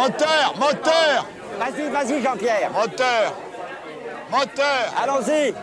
Moteur, moteur. Vas-y, Jean-Pierre. Moteur. Moteur. Allons-y.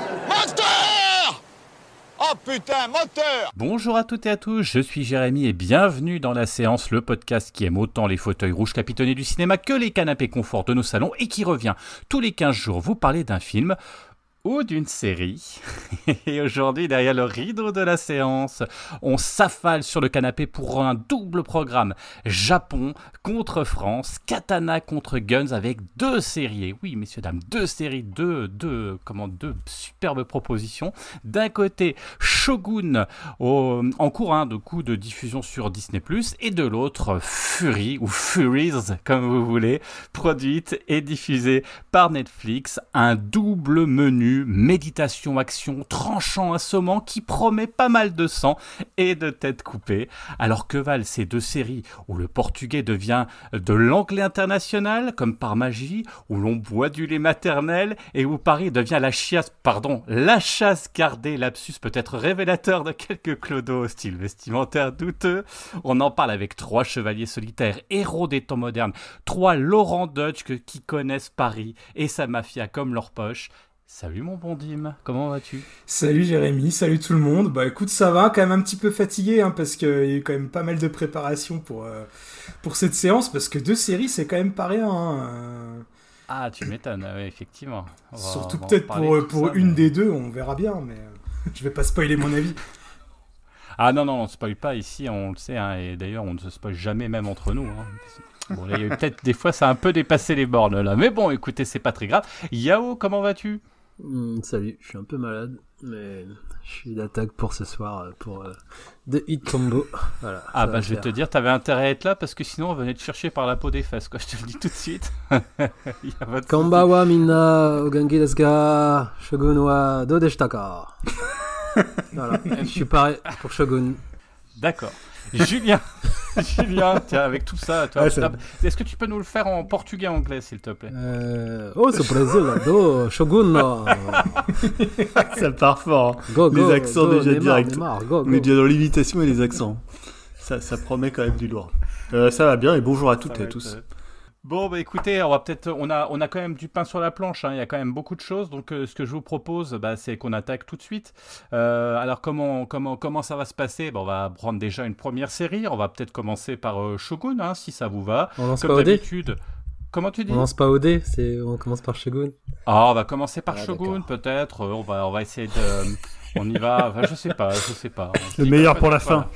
Moteur. Oh putain, moteur. Bonjour à toutes et à tous, je suis Jérémy et bienvenue dans La Séance, le podcast qui aime autant les fauteuils rouges capitonnés du cinéma que les canapés confort de nos salons et qui revient tous les 15 jours vous parler d'un film ou d'une série. Et aujourd'hui, derrière le rideau de la séance, on s'affale sur le canapé pour un double programme. Japon contre France, Katana contre Guns avec deux séries. Oui, messieurs, dames, deux séries, deux superbes propositions. D'un côté, Shogun, en cours de coup de diffusion sur Disney+, et de l'autre, Fury, ou Furies, comme vous voulez, produite et diffusée par Netflix. Un double menu méditation, action, tranchant, assommant, qui promet pas mal de sang et de têtes coupées. Alors que valent ces deux séries où le portugais devient de l'anglais international, comme par magie, où l'on boit du lait maternel et où Paris devient la chasse gardée, lapsus peut-être révélateur de quelques clodos au style vestimentaire douteux. On en parle avec trois chevaliers solitaires, héros des temps modernes, trois Laurent Dutch qui connaissent Paris et sa mafia comme leur poche. Salut mon bon Dim, comment vas-tu ? Salut Jérémy, salut tout le monde. Bah écoute, ça va, quand même un petit peu fatigué parce qu'il y a eu quand même pas mal de préparation pour cette séance, parce que deux séries c'est quand même pas rien. Ah, tu m'étonnes, oui, effectivement. Surtout peut-être pour une des deux, on verra bien, mais je vais pas spoiler mon avis. Ah non, on ne spoil pas ici, on le sait, et d'ailleurs on ne se spoil jamais même entre nous. Bon, là, il y a eu peut-être des fois ça a un peu dépassé les bornes là, mais bon, écoutez, c'est pas très grave. Yao, comment vas-tu ? Salut, je suis un peu malade, mais je suis d'attaque pour ce soir pour The Hit Combo. Voilà, je vais te dire, t'avais intérêt à être là parce que sinon on venait te chercher par la peau des fesses, quoi. Je te le dis tout de suite. Konbawa minna ogangi desu ka Shogun wa dou deshita ka. Voilà, je suis pareil pour Shogun. D'accord. Julien, tiens, avec tout ça, toi, est-ce que tu peux nous le faire en portugais-anglais, s'il te plaît ? C'est plaisir, do Shogun. Ça part fort. Les accents déjà directs. On est déjà dans l'imitation et les accents. Ça promet quand même du lourd. Ça va bien et bonjour à toutes et à tous. Bon, écoutez, on a quand même du pain sur la planche, il y a quand même beaucoup de choses, donc ce que je vous propose, c'est qu'on attaque tout de suite. Alors comment ça va se passer ? On va prendre déjà une première série, on va peut-être commencer par Shogun, si ça vous va. On lance comme pas au dé ? d'habitude. Comment tu dis ? On lance pas au dé, on commence par Shogun. Ah, on va commencer par Shogun, d'accord. Peut-être, on va essayer de... On y va, je sais pas. Le meilleur pour la fin.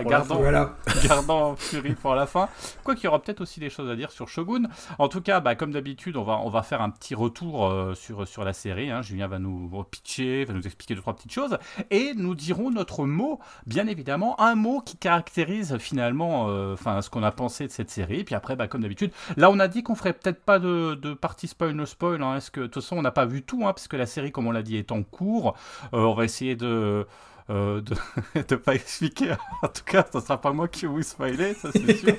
Gardons Fury pour la fin. Quoi qu'il y aura peut-être aussi des choses à dire sur Shogun. En tout cas, comme d'habitude, on va faire un petit retour sur la série. Julien va nous pitcher, va nous expliquer 2-3 petites choses. Et nous dirons notre mot, bien évidemment, un mot qui caractérise finalement ce qu'on a pensé de cette série. Puis après, comme d'habitude, là on a dit qu'on ferait peut-être pas de partie spoil, no spoil. Est-ce que, de toute façon, on n'a pas vu tout, parce que la série, comme on l'a dit, est en cours. On va essayer de pas expliquer. En tout cas, ça sera pas moi qui vais vous spoiler, ça c'est sûr.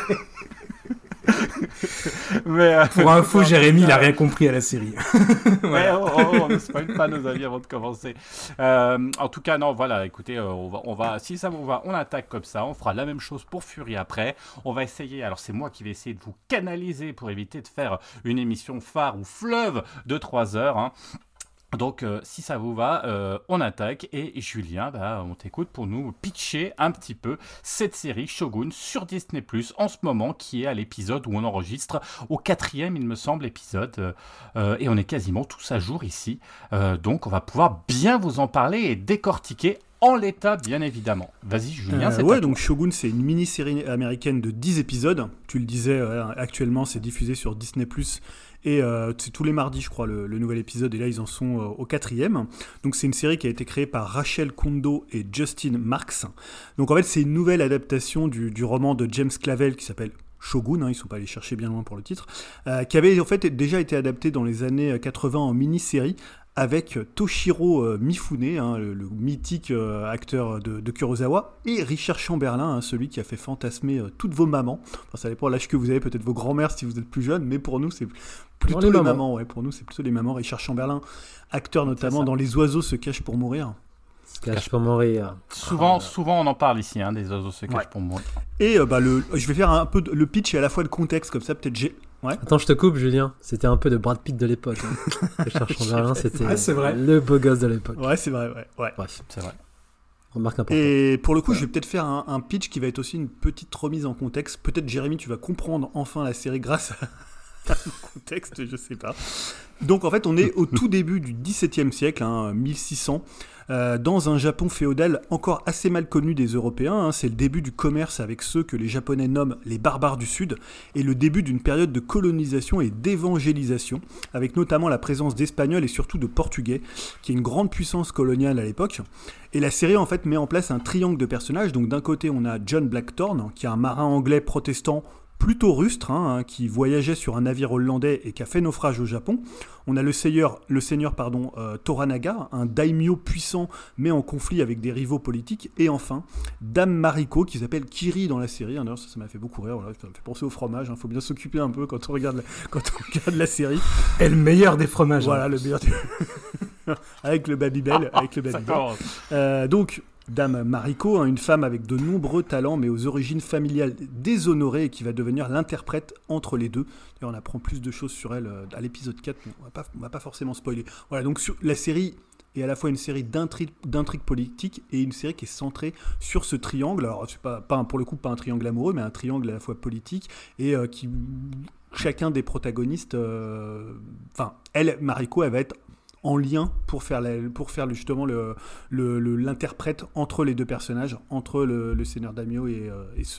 Mais, pour info, Jérémy, il a rien compris à la série. Voilà. On ne spoil pas nos avis avant de commencer. En tout cas, non, voilà, écoutez, on va, si ça vous va, on attaque comme ça. On fera la même chose pour Fury après. On va essayer, alors c'est moi qui vais essayer de vous canaliser pour éviter de faire une émission phare ou fleuve de 3 heures. Donc, si ça vous va, on attaque. Et Julien, on t'écoute pour nous pitcher un petit peu cette série Shogun sur Disney+, en ce moment, qui est à l'épisode où on enregistre, au 4e, il me semble, épisode. Et on est quasiment tous à jour ici. Donc, on va pouvoir bien vous en parler et décortiquer en l'état, bien évidemment. Vas-y, Julien, c'est ouais, donc Shogun, c'est une mini-série américaine de 10 épisodes. Tu le disais, actuellement, c'est diffusé sur Disney+. Et c'est tous les mardis, je crois, le nouvel épisode. Et là, ils en sont au 4e. Donc, c'est une série qui a été créée par Rachel Kondo et Justin Marks. Donc, en fait, c'est une nouvelle adaptation du roman de James Clavell qui s'appelle Shogun. Ils ne sont pas allés chercher bien loin pour le titre. Qui avait en fait déjà été adapté dans les années 80 en mini-série avec Toshiro Mifune, le mythique acteur de Kurosawa, et Richard Chamberlain, celui qui a fait fantasmer toutes vos mamans. Enfin, ça dépend de l'âge que vous avez, peut-être vos grands-mères si vous êtes plus jeunes, mais pour nous, c'est plutôt les mamans. Ouais, pour nous, c'est plutôt les mamans. Richard Chamberlain, acteur notamment dans Les oiseaux se cachent pour mourir. Se cache pour mourir. Souvent, on en parle ici, hein, des oiseaux se cachent pour mourir. Et je vais faire un peu le pitch et à la fois le contexte, comme ça peut-être j'ai... Ouais. Attends, je te coupe, Julien. C'était un peu de Brad Pitt de l'époque. Hein. Richard Chamberlain, c'était c'est vrai. le beau gosse de l'époque. Ouais, c'est vrai, ouais. Bref, C'est vrai. remarque importante. Et pour le coup, je vais peut-être faire un pitch qui va être aussi une petite remise en contexte. Peut-être, Jérémy, tu vas comprendre enfin la série grâce à le contexte, je sais pas. Donc, en fait, on est au tout début du XVIIe siècle, 1600, dans un Japon féodal encore assez mal connu des Européens. C'est le début du commerce avec ceux que les Japonais nomment les barbares du Sud, et le début d'une période de colonisation et d'évangélisation, avec notamment la présence d'Espagnols et surtout de Portugais, qui est une grande puissance coloniale à l'époque. Et la série, en fait, met en place un triangle de personnages. Donc, d'un côté, on a John Blackthorne, qui est un marin anglais protestant plutôt rustre, qui voyageait sur un navire hollandais et qui a fait naufrage au Japon. On a le seigneur Toranaga, un daimyo puissant mais en conflit avec des rivaux politiques. Et enfin, Dame Mariko, qui s'appelle Kiri dans la série. D'ailleurs, ça m'a fait beaucoup rire. Voilà, ça me fait penser au fromage. Faut bien s'occuper un peu quand on regarde la série. Et le meilleur des fromages. Voilà, le meilleur avec le Babybel. Donc, Dame Mariko, une femme avec de nombreux talents, mais aux origines familiales déshonorées, et qui va devenir l'interprète entre les deux. Et on apprend plus de choses sur elle à l'épisode 4, mais on va pas forcément spoiler. Voilà, donc la série est à la fois une série d'intrigues politiques et une série qui est centrée sur ce triangle. Alors, c'est pas pour le coup pas un triangle amoureux, mais un triangle à la fois politique, et qui chacun des protagonistes, Mariko, elle va être en lien pour faire justement l'interprète entre les deux personnages, entre le seigneur Daimyo et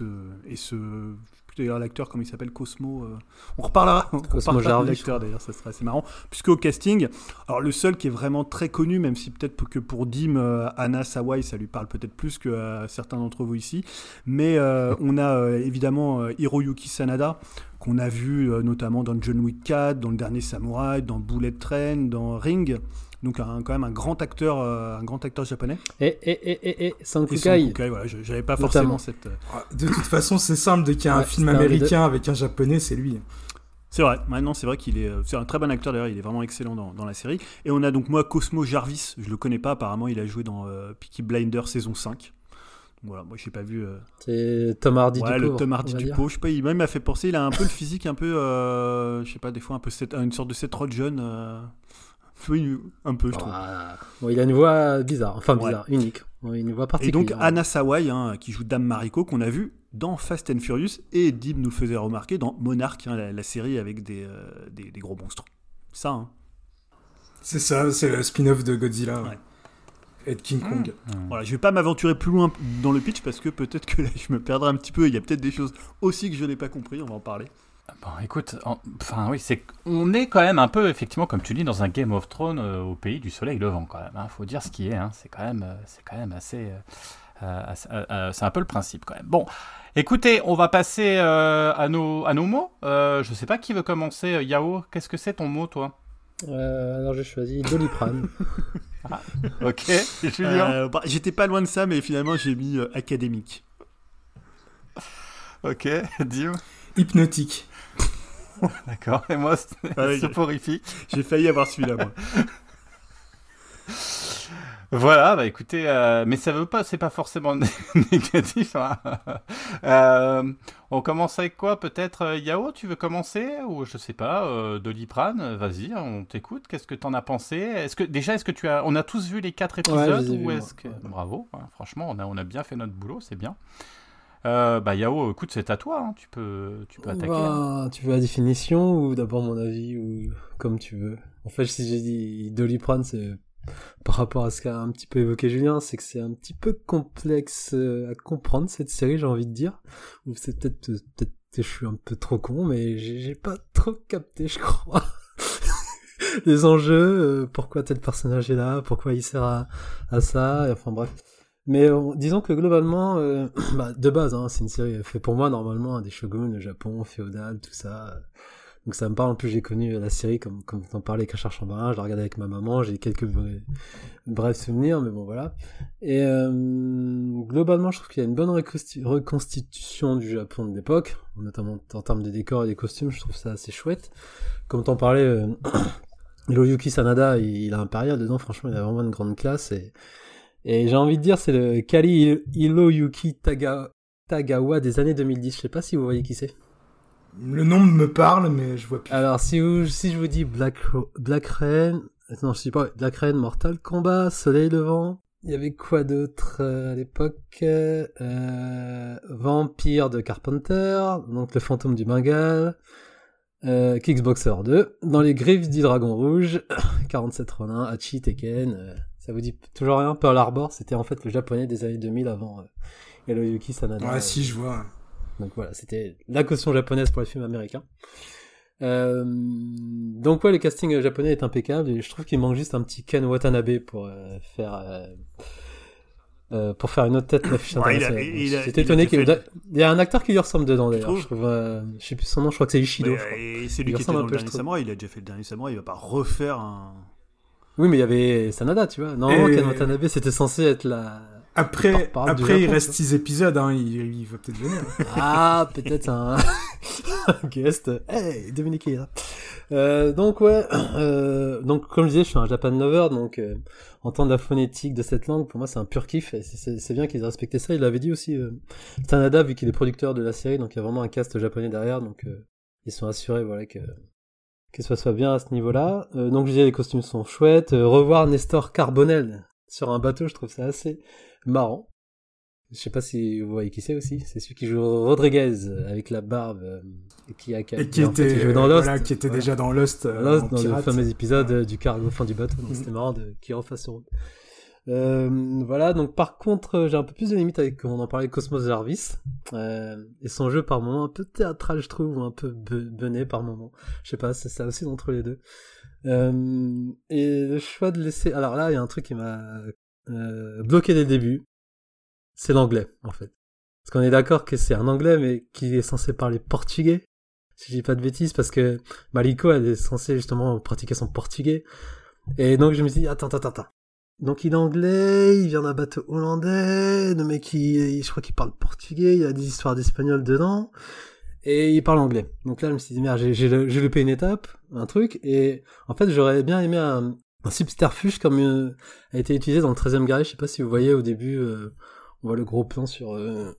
l'acteur, comment il s'appelle, Cosmo. On reparlera de l'acteur d'ailleurs, ça sera assez marrant. Puisqu'au casting, alors le seul qui est vraiment très connu, même si peut-être que pour Dim, Anna Sawai, ça lui parle peut-être plus que certains d'entre vous ici, mais on a évidemment Hiroyuki Sanada, qu'on a vu notamment dans John Wick 4, dans Le Dernier Samouraï, dans Bullet Train, dans Ring. Donc quand même un grand acteur japonais. Et Sankukai. Sankukai, voilà, j'avais pas forcément cette... De toute façon, c'est simple, dès qu'il y a un film américain avec un japonais, c'est lui. C'est vrai, maintenant c'est vrai qu'il est... C'est un très bon acteur d'ailleurs, il est vraiment excellent dans la série. Et on a donc Cosmo Jarvis, je le connais pas, apparemment il a joué dans Peaky Blinders saison 5. Voilà, moi j'ai pas vu. C'est Tom Hardy du pauvre. Le Tom Hardy du pauvre, je sais pas, il m'a fait penser, il a un peu le physique, un peu, je sais pas, des fois un peu une sorte de Seth Rogen. Oui, un peu, je trouve. Bon, il a une voix bizarre, unique. Une voix particulière. Et donc Anna Sawai, qui joue Dame Mariko, qu'on a vu dans Fast and Furious, et Dim nous le faisait remarquer dans Monarch, la série avec des gros monstres. Ça, C'est ça, c'est le spin-off de Godzilla. Ouais. Et de King Kong. Voilà, je vais pas m'aventurer plus loin dans le pitch parce que peut-être que là je me perdrai un petit peu. Il y a peut-être des choses aussi que je n'ai pas compris. On va en parler. Bon, écoute, on est quand même un peu, effectivement, comme tu dis, dans un Game of Thrones au pays du soleil levant, quand même. Faut dire ce qui est. C'est quand même assez. C'est un peu le principe, quand même. Bon, écoutez, on va passer à nos mots. Je sais pas qui veut commencer. Yao, qu'est-ce que c'est ton mot, toi? Alors j'ai choisi Doliprane. Ok, Julien. J'étais pas loin de ça, mais finalement j'ai mis académique. Ok, Dim. Hypnotique. D'accord, et moi c'est soporifique. J'ai failli avoir celui-là, moi. Voilà, bah écoutez, mais ça veut pas, c'est pas forcément négatif. On commence avec quoi, peut-être Yao, tu veux commencer? Ou je sais pas, Doliprane, vas-y, on t'écoute. Qu'est-ce que t'en as pensé? Est-ce que tu as... On a tous vu les 4 épisodes ou est-ce que... Bravo, franchement, on a bien fait notre boulot, c'est bien. Yao, écoute, c'est à toi, tu peux attaquer. Tu veux la définition ou d'abord mon avis ou comme tu veux? En fait, si j'ai dit Doliprane, c'est par rapport à ce qu'a un petit peu évoqué Julien, c'est que c'est un petit peu complexe à comprendre cette série, j'ai envie de dire. Ou c'est peut-être que je suis un peu trop con, mais j'ai pas trop capté, je crois. Les enjeux, pourquoi tel personnage est là, pourquoi il sert à ça, enfin bref. Mais disons que globalement, de base, c'est une série faite pour moi normalement, des shoguns, le Japon, féodal, tout ça. Donc ça me parle. En plus, j'ai connu la série comme t'en parlais avec Richard Chamberlain, je la regardais avec ma maman, j'ai quelques brefs souvenirs, mais bon voilà. Et globalement, je trouve qu'il y a une bonne reconstitution du Japon de l'époque, notamment en termes de décors et des costumes, je trouve ça assez chouette. Comme t'en parlais, Hiroyuki Sanada, il a un période dedans, franchement, il a vraiment une grande classe, Et j'ai envie de dire, c'est le Kari Hiroyuki Tagawa des années 2010. Je sais pas si vous voyez qui c'est. Le nom me parle, mais je vois plus. Alors, si je vous dis Black Rain, non, je sais pas, Black Rain, Mortal Kombat, Soleil Levant, il y avait quoi d'autre à l'époque Vampire de Carpenter, donc Le Fantôme du Bengale, Kickboxer 2, Dans les griffes du Dragon Rouge, 47 Ronin, Hachi, Tekken, ça vous dit toujours rien? Pearl Harbor, c'était en fait le japonais des années 2000 avant Hiroyuki Sanada. Ouais, si, je vois. Donc voilà, c'était la caution japonaise pour les films américains. Donc ouais, le casting japonais est impeccable et je trouve qu'il manque juste un petit Ken Watanabe pour faire une autre tête d'affiche internationale. J'étais étonné qu'il y a un acteur qui lui ressemble dedans d'ailleurs. Je trouve, je sais plus son nom, je crois que c'est Ishido. Et c'est lui qui était dans le Dernier Samouraï, il a déjà fait le Dernier Samouraï, il va pas refaire un... Oui, mais il y avait Sanada, tu vois. Normalement, Ken Watanabe, c'était censé être la... Après, Japon, il reste 6 épisodes, hein, il va peut-être venir. Ah, peut-être un guest. Hey, Dominique est là. Donc ouais, donc comme je disais, je suis un Japan lover, donc entendre la phonétique de cette langue, pour moi, c'est un pur kiff. Et c'est bien qu'ils aient respecté ça. Il l'avait dit aussi, Sanada, vu qu'il est producteur de la série, donc il y a vraiment un cast japonais derrière, donc ils sont assurés, voilà, que ça soit bien à ce niveau-là. Donc je disais, les costumes sont chouettes. Revoir Nestor Carbonell sur un bateau, je trouve ça assez marrant. Je sais pas si vous voyez qui c'est aussi. C'est celui qui joue Rodriguez avec la barbe qui était dans Lost. Voilà, qui était déjà dans Lost. Dans le fameux épisode du cargo fin du bateau. Donc c'était marrant qu'il refasse ce rôle. Voilà, donc par contre, j'ai un peu plus de limites avec, on en parlait, Cosmos Jarvis. Et son jeu par moment un peu théâtral, je trouve, ou un peu bené par moment. Je sais pas, c'est ça aussi entre les deux. Et le choix de laisser... Alors là, il y a un truc qui m'a bloqué dès le début. C'est l'anglais, en fait. Parce qu'on est d'accord que c'est un anglais, mais qui est censé parler portugais, si je dis pas de bêtises, parce que Mariko, elle est censée justement pratiquer son portugais. Et donc je me suis dit, attends. Donc il est anglais, il vient d'un bateau hollandais, le mec, je crois qu'il parle portugais, il y a des histoires d'espagnol dedans, et il parle anglais. Donc là, je me suis dit, merde, j'ai loupé une étape, un truc, et en fait, j'aurais bien aimé un subterfuge comme a été utilisé dans le 13e Guerrier. Je sais pas si vous voyez au début, on voit le gros plan sur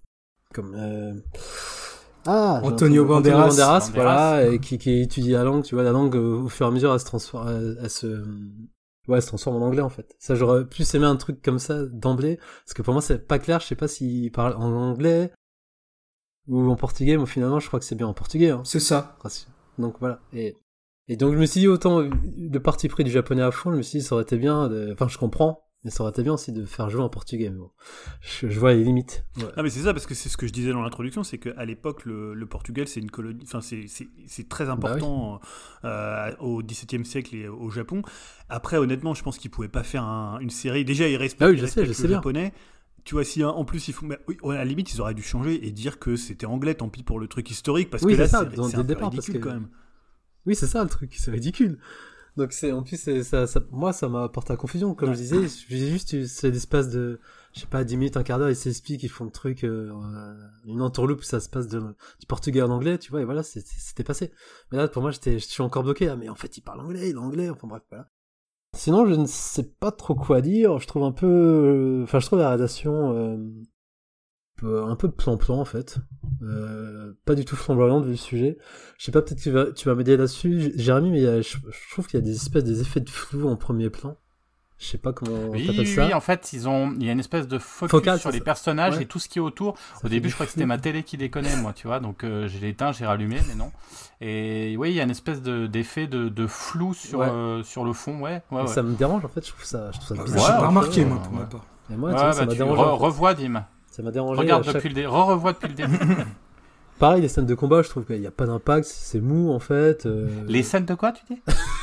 Antonio Banderas, voilà, et qui étudie la langue, tu vois, la langue au fur et à mesure elle se transforme en anglais en fait. Ça, j'aurais plus aimé un truc comme ça d'emblée, parce que pour moi c'est pas clair, je sais pas s'il parle en anglais ou en portugais, mais finalement je crois que c'est bien en portugais. Hein. C'est ça. Donc voilà, et donc je me suis dit, autant de parti pris du japonais à fond, je me suis dit ça aurait été bien, enfin je comprends, mais ça aurait été bien aussi de faire jouer en portugais, mais bon, je vois les limites. Ouais. Ah mais c'est ça, parce que c'est ce que je disais dans l'introduction, c'est qu'à l'époque le Portugal c'est une colonie, enfin c'est très important au XVIIe siècle et au Japon. Après honnêtement, je pense qu'ils pouvaient pas faire une série. Déjà ils respectent, le japonais. Tu vois, si en plus ils font, à la limite ils auraient dû changer et dire que c'était anglais, tant pis pour le truc historique, parce que là c'est un peu ridicule quand même. Oui, c'est ça le truc, c'est ridicule. Donc en plus ça, moi ça m'a apporté à confusion, comme je disais, juste c'est l'espace de, je sais pas, 10 minutes, un quart d'heure, ils s'expliquent, ils font le truc, une entourloupe, ça se passe du portugais en anglais, tu vois, et voilà, c'était passé. Mais là pour moi je suis encore bloqué, mais en fait il parle anglais, enfin bref, voilà. Sinon je ne sais pas trop quoi dire, je trouve je trouve la réalisation un peu plan-plan en fait, pas du tout flamboyante vu le sujet. Je sais pas, peut-être que tu vas m'aider là-dessus, Jérémy, mais je trouve qu'il y a des effets de flou en premier plan. Je sais pas comment t'appelles ça. Oui, en fait, il y a une espèce de focus sur les personnages, ouais, et tout ce qui est autour. Au début, je crois que c'était ma télé qui déconnait, moi, tu vois, donc j'ai éteint, j'ai rallumé, mais non. Et oui, il y a une espèce d'effet de flou sur le fond, ouais. Ça me dérange, en fait, je trouve ça bizarre. J'ai pas remarqué, moi, pour ma part. Et moi, tu vois, ça m'a dérangé. Revois, Dim. Ça m'a dérangé. Regarde revois depuis le début. Pareil, les scènes de combat, je trouve qu'il n'y a pas d'impact, c'est mou, en fait. Les scènes de quoi, tu dis?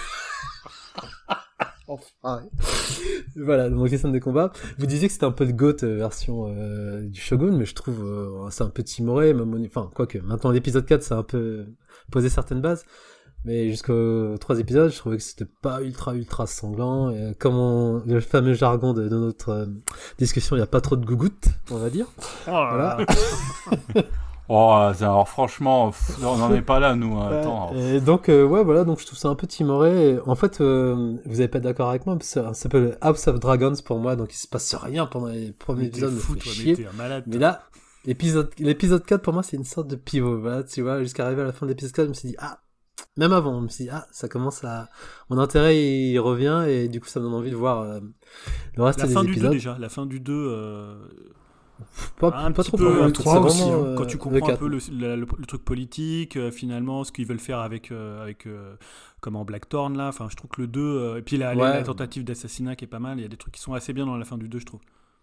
Enfin, voilà, donc les scènes de combat. Vous disiez que c'était un peu de GOAT version du Shogun, mais je trouve c'est un peu timoré, enfin, quoique, maintenant l'épisode 4, ça a un peu posé certaines bases, mais jusqu'aux 3 épisodes, je trouvais que c'était pas ultra sanglant, et comme le fameux jargon de notre discussion, il n'y a pas trop de gougoutes, on va dire. Oh là là. Voilà. Oh, alors franchement, on n'en est pas là, nous. Attends. Et donc, ouais, voilà, donc je trouve ça un peu timoré. Et en fait, vous n'allez pas être d'accord avec moi, ça s'appelle House of Dragons pour moi, donc il se passe rien pendant les premiers épisodes, me fait chier. T'es un malade. Mais là, l'épisode 4 pour moi, c'est une sorte de pivot, voilà, tu vois, jusqu'à arriver à la fin de l'épisode 4, je me suis dit, même avant, je me suis dit, ça commence à... Mon intérêt, il revient, et du coup, ça me donne envie de voir le reste des épisodes. La fin du 2 déjà, la fin du 2... Pas trop peu, le 3 aussi, vraiment, quand tu comprends un peu le 4. le truc politique, finalement, ce qu'ils veulent faire avec comment Blackthorn là, enfin je trouve que le 2, et puis la tentative d'assassinat qui est pas mal, il y a des trucs qui sont assez bien dans la fin du 2, je trouve.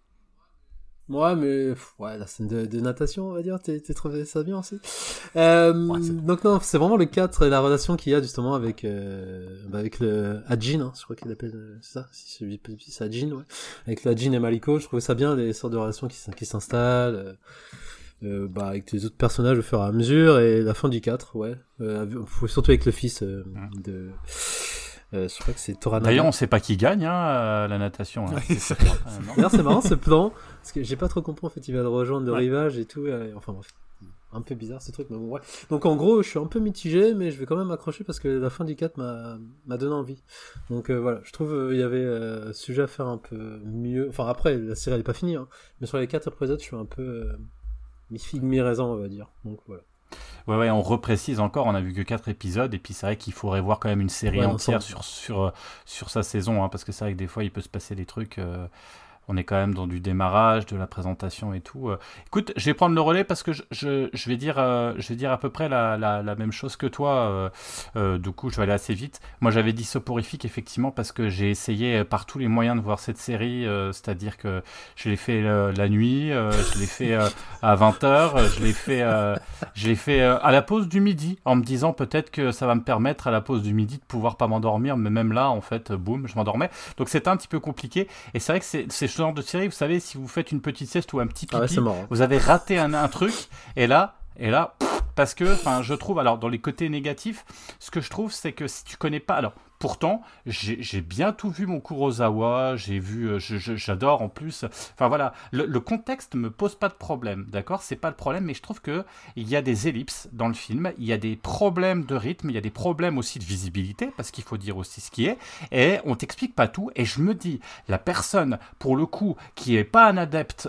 Ouais, mais la scène de natation, on va dire, t'es trouvé ça bien aussi. Donc non, c'est vraiment le 4 et la relation qu'il y a justement avec le Ajin, hein, je crois qu'il appelle c'est ça, si c'est Ajin, ouais. Avec le Ajin et Maliko, je trouvais ça bien, les sortes de relations qui s'installent, avec les autres personnages au fur et à mesure, et la fin du 4, surtout avec le fils de... je crois que c'est Toranaga. D'ailleurs, on sait pas qui gagne la natation. Hein. D'ailleurs, c'est marrant ce plan, parce que j'ai pas trop compris. En fait, il va le rejoindre le rivage et tout. Enfin bref, un peu bizarre ce truc, mais bon, ouais. Donc en gros, je suis un peu mitigé, mais je vais quand même accrocher parce que la fin du 4 m'a donné envie. Donc voilà, je trouve il y avait sujet à faire un peu mieux. Enfin après, la série elle est pas finie, hein, mais sur les 4 épisodes, je suis un peu mi-figue, mi-raisin, on va dire. Donc voilà. Ouais, on reprécise encore, on a vu que 4 épisodes, et puis c'est vrai qu'il faudrait voir quand même une série entière sur sa saison, hein, parce que c'est vrai que des fois il peut se passer des trucs, on est quand même dans du démarrage, de la présentation et tout. Écoute, je vais prendre le relais parce que je vais dire à peu près la même chose que toi, du coup je vais aller assez vite. Moi j'avais dit soporifique effectivement parce que j'ai essayé par tous les moyens de voir cette série, c'est-à-dire que je l'ai fait la nuit, je l'ai fait à 20h, je l'ai fait à la pause du midi, en me disant peut-être que ça va me permettre à la pause du midi de pouvoir pas m'endormir, mais même là en fait, boum, je m'endormais. Donc c'était un petit peu compliqué, et c'est vrai que c'est ce genre de série, vous savez, si vous faites une petite sieste ou un petit pipi, vous avez raté un truc, et là, parce que, enfin, je trouve, alors dans les côtés négatifs, ce que je trouve, c'est que si tu connais pas, alors pourtant, j'ai bien tout vu mon Kurosawa, j'ai vu, j'adore en plus, enfin voilà, le contexte me pose pas de problème, d'accord, c'est pas le problème, mais je trouve que il y a des ellipses dans le film, il y a des problèmes de rythme, il y a des problèmes aussi de visibilité, parce qu'il faut dire aussi ce qui est, et on t'explique pas tout, et je me dis, la personne, pour le coup, qui est pas un adepte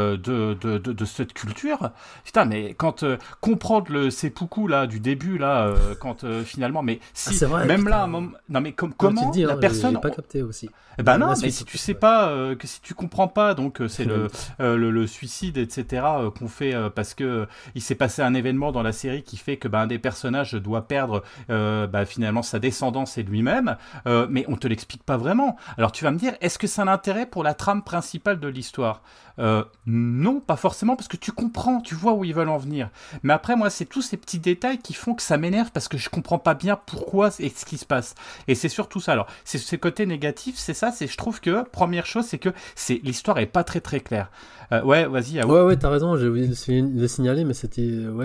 de cette culture, putain, mais quand comprendre le seppuku là du début là, quand finalement, mais si vrai, même putain. là, un moment, non mais comment tu dis, la personne, j'ai pas capté aussi. ben non, mais si tu sais pas, que si tu comprends pas, donc c'est le suicide, etc. Qu'on fait parce que il s'est passé un événement dans la série qui fait que un des personnages doit perdre finalement sa descendance et lui-même, mais on te l'explique pas vraiment. Alors tu vas me dire, est-ce que c'est un intérêt pour la trame principale de l'histoire ? Non, pas forcément, parce que tu comprends, tu vois où ils veulent en venir. Mais après, moi, c'est tous ces petits détails qui font que ça m'énerve parce que je comprends pas bien pourquoi et ce qui se passe. Et c'est surtout ça. Alors, c'est ce côté négatif, c'est ça. C'est je trouve que première chose, c'est que l'histoire est pas très très claire. Ouais, vas-y. Ouais, t'as raison. J'ai oublié de le signaler, mais c'était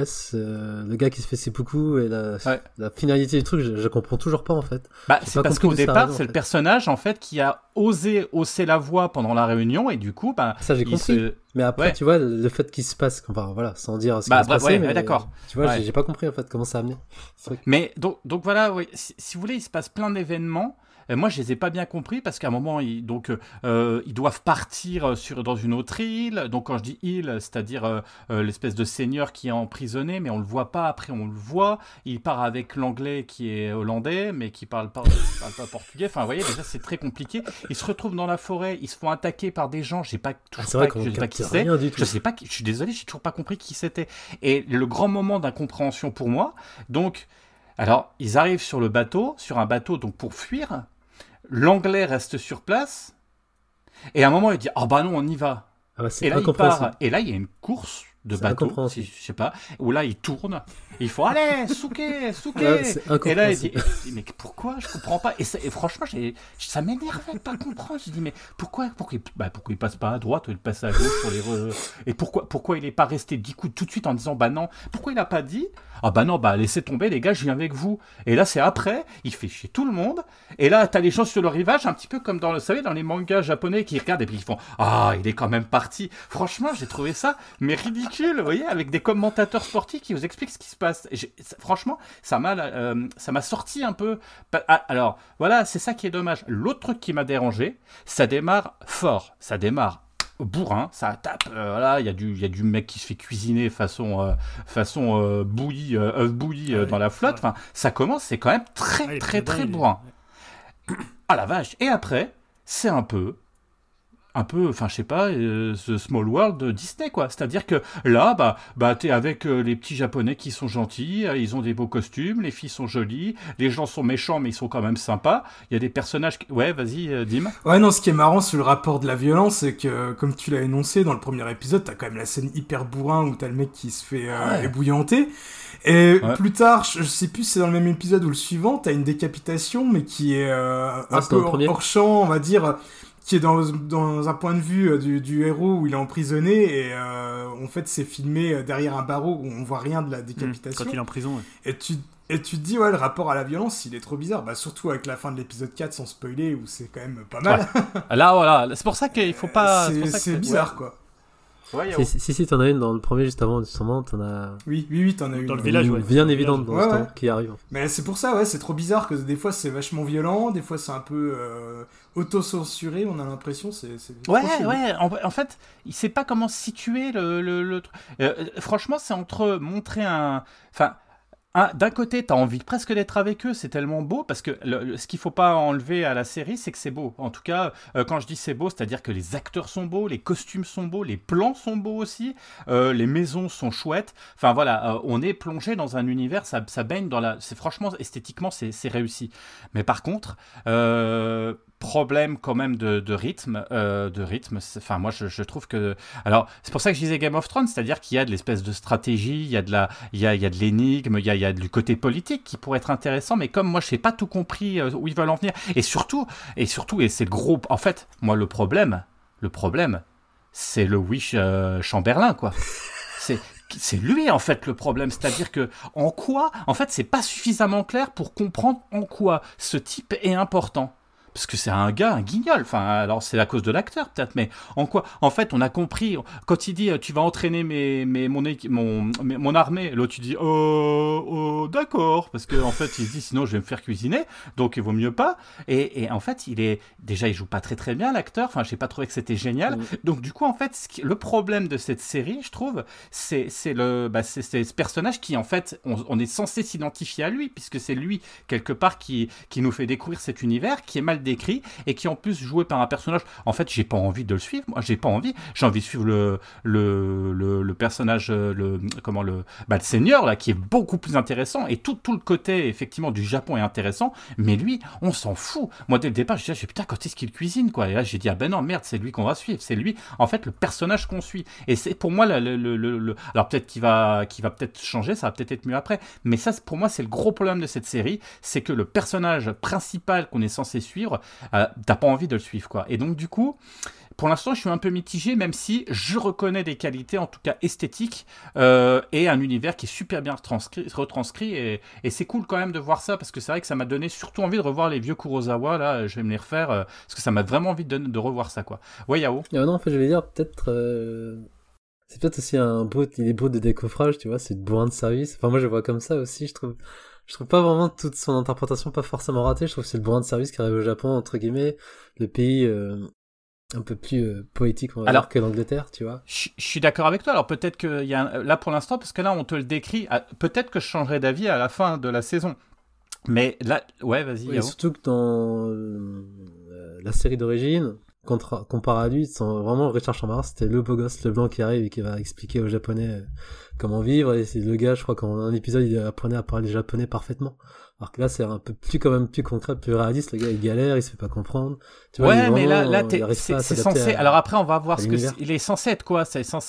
le gars qui se fait seppuku et la finalité du truc, je comprends toujours pas en fait. C'est parce qu'au départ, c'est le personnage en fait qui a osé hausser la voix pendant la réunion et du coup, ça j'ai compris. Mais après, tu vois, le fait qu'il se passe, enfin voilà, sans dire ce qui va se passer, mais d'accord. Tu vois, j'ai pas compris en fait comment ça a amené. Mais donc voilà, oui. Si vous voulez, il se passe plein d'événements. Moi, je les ai pas bien compris parce qu'à un moment, ils doivent partir dans une autre île. Donc, quand je dis île, c'est-à-dire l'espèce de seigneur qui est emprisonné, mais on le voit pas. Après, on le voit. Il part avec l'anglais qui est hollandais, mais qui parle pas portugais. Enfin, vous voyez, déjà, c'est très compliqué. Ils se retrouvent dans la forêt. Ils se font attaquer par des gens. Je sais pas qui c'est. Je sais pas. Je suis désolé, j'ai toujours pas compris qui c'était. Et le grand moment d'incompréhension pour moi. Donc, alors, ils arrivent sur un bateau, donc pour fuir. L'anglais reste sur place, et à un moment il dit non, on y va. Et là il part, et là il y a une course de bateau, je sais pas, où là il tourne, et il faut allez, souke. Et là il dit mais pourquoi, je comprends pas. Et franchement ça m'énervait de pas comprendre. Je dis mais pourquoi il passe pas à droite, il passe à gauche et pourquoi il est pas resté tout de suite en disant non, pourquoi il a pas dit Ah bah non, bah laissez tomber les gars, je viens avec vous. Et là c'est après, il fait chier tout le monde. Et là t'as les gens sur le rivage, un petit peu comme vous savez, dans les mangas japonais qui regardent et puis ils font ah il est quand même parti. Franchement j'ai trouvé ça mais ridicule, vous voyez, avec des commentateurs sportifs qui vous expliquent ce qui se passe. Franchement ça m'a sorti un peu. Alors voilà, c'est ça qui est dommage. L'autre truc qui m'a dérangé, ça démarre fort, ça démarre bourrin, ça tape, voilà, il y a du mec qui se fait cuisiner façon bouillie, œuf bouilli dans la flotte. Enfin, ça commence, c'est quand même très bourrin. Ah la vache. Et après, c'est un peu, enfin je sais pas, The Small World de Disney quoi. C'est-à-dire que là, bah t'es avec les petits japonais qui sont gentils, ils ont des beaux costumes, les filles sont jolies, les gens sont méchants mais ils sont quand même sympas. Il y a des personnages. Ouais, vas-y, Dim. Ouais, non, ce qui est marrant sur le rapport de la violence, c'est que comme tu l'as énoncé dans le premier épisode, t'as quand même la scène hyper bourrin où t'as le mec qui se fait ébouillanter. Et plus tard, je sais plus si c'est dans le même épisode ou le suivant, t'as une décapitation mais qui est un peu hors champ, on va dire. Qui est dans un point de vue du héros où il est emprisonné et en fait c'est filmé derrière un barreau où on voit rien de la décapitation. Quand il est en prison, ouais. Et tu te dis, ouais, le rapport à la violence, il est trop bizarre. Bah, surtout avec la fin de l'épisode 4, sans spoiler, où c'est quand même pas mal. Ouais. Là, voilà, c'est pour ça qu'il faut pas... C'est bizarre, quoi. Ouais, si, t'en as une dans le premier juste avant, justement, t'en as... Oui, t'en as une. Dans le village, ouais. Bien évidente dans ce temps qui arrive. En fait. Mais c'est pour ça, ouais, c'est trop bizarre que des fois c'est vachement violent, des fois c'est un peu auto-censuré, on a l'impression, c'est ouais, en fait, il sait pas comment situer le franchement, c'est entre montrer d'un côté, t'as envie presque d'être avec eux, c'est tellement beau, parce que ce qu'il faut pas enlever à la série, c'est que c'est beau. En tout cas, quand je dis c'est beau, c'est-à-dire que les acteurs sont beaux, les costumes sont beaux, les plans sont beaux aussi, les maisons sont chouettes. Enfin voilà, on est plongé dans un univers, ça baigne dans c'est franchement, esthétiquement, c'est réussi. Mais par contre, problème quand même de rythme, enfin moi je trouve que, alors c'est pour ça que je disais Game of Thrones, c'est-à-dire qu'il y a de l'espèce de stratégie, il y a de l'énigme, il y a du côté politique qui pourrait être intéressant, mais comme moi je n'ai pas tout compris où ils veulent en venir, et surtout et c'est le gros, en fait moi le problème c'est le Wish Chamberlain quoi. C'est lui en fait le problème, c'est-à-dire que en quoi, en fait c'est pas suffisamment clair pour comprendre en quoi ce type est important. Parce que c'est un gars, un guignol. Enfin, alors c'est à cause de l'acteur peut-être, mais en quoi ? En fait, on a compris. Quand il dit tu vas entraîner mon armée, l'autre tu dis d'accord, parce que en fait il se dit sinon je vais me faire cuisiner, donc il vaut mieux pas. Et en fait il joue pas très très bien l'acteur. Enfin, j'ai pas trouvé que c'était génial. Donc du coup en fait le problème de cette série, je trouve, c'est ce personnage qui en fait on est censé s'identifier à lui, puisque c'est lui quelque part qui nous fait découvrir cet univers qui est mal décrit et qui en plus joué par un personnage, en fait j'ai pas envie de le suivre, moi j'ai envie de suivre le personnage, le seigneur là qui est beaucoup plus intéressant, et tout le côté effectivement du Japon est intéressant, mais lui on s'en fout. Moi dès le départ je disais putain quand est-ce qu'il cuisine quoi, et là j'ai dit ah ben non merde, c'est lui qu'on va suivre, c'est lui en fait le personnage qu'on suit, et c'est pour moi alors peut-être qu'il va peut-être changer, ça va peut-être être mieux après, mais ça pour moi c'est le gros problème de cette série, c'est que le personnage principal qu'on est censé suivre, t'as pas envie de le suivre quoi. Et donc du coup pour l'instant je suis un peu mitigé, même si je reconnais des qualités en tout cas esthétiques, et un univers qui est super bien retranscrit, et c'est cool quand même de voir ça, parce que c'est vrai que ça m'a donné surtout envie de revoir les vieux Kurosawa là, je vais me les refaire, parce que ça m'a vraiment envie de revoir ça quoi. Ouais Yao. Non en fait je vais dire peut-être c'est peut-être aussi il est beau de décoffrage, tu vois, c'est de bourrin de service, enfin moi je vois comme ça aussi, je trouve pas vraiment toute son interprétation pas forcément ratée. Je trouve que c'est le bourrin de service qui arrive au Japon, entre guillemets, le pays un peu plus poétique on va dire que l'Angleterre, tu vois. Je suis d'accord avec toi. Alors peut-être que là pour l'instant, parce que là on te le décrit, peut-être que je changerai d'avis à la fin de la saison. Mais là, ouais, vas-y. Oui, surtout que dans la série d'origine, comparé à lui, vraiment Richard Chamberlain, c'était le beau gosse, le blanc qui arrive et qui va expliquer aux Japonais comment vivre, et c'est le gars, je crois qu'en un épisode il apprenait à parler japonais parfaitement, alors que là c'est un peu plus concret, plus réaliste, le gars il galère, il se fait pas comprendre, tu vois, ouais, mais là c'est censé, alors après on va voir il est censé être quoi,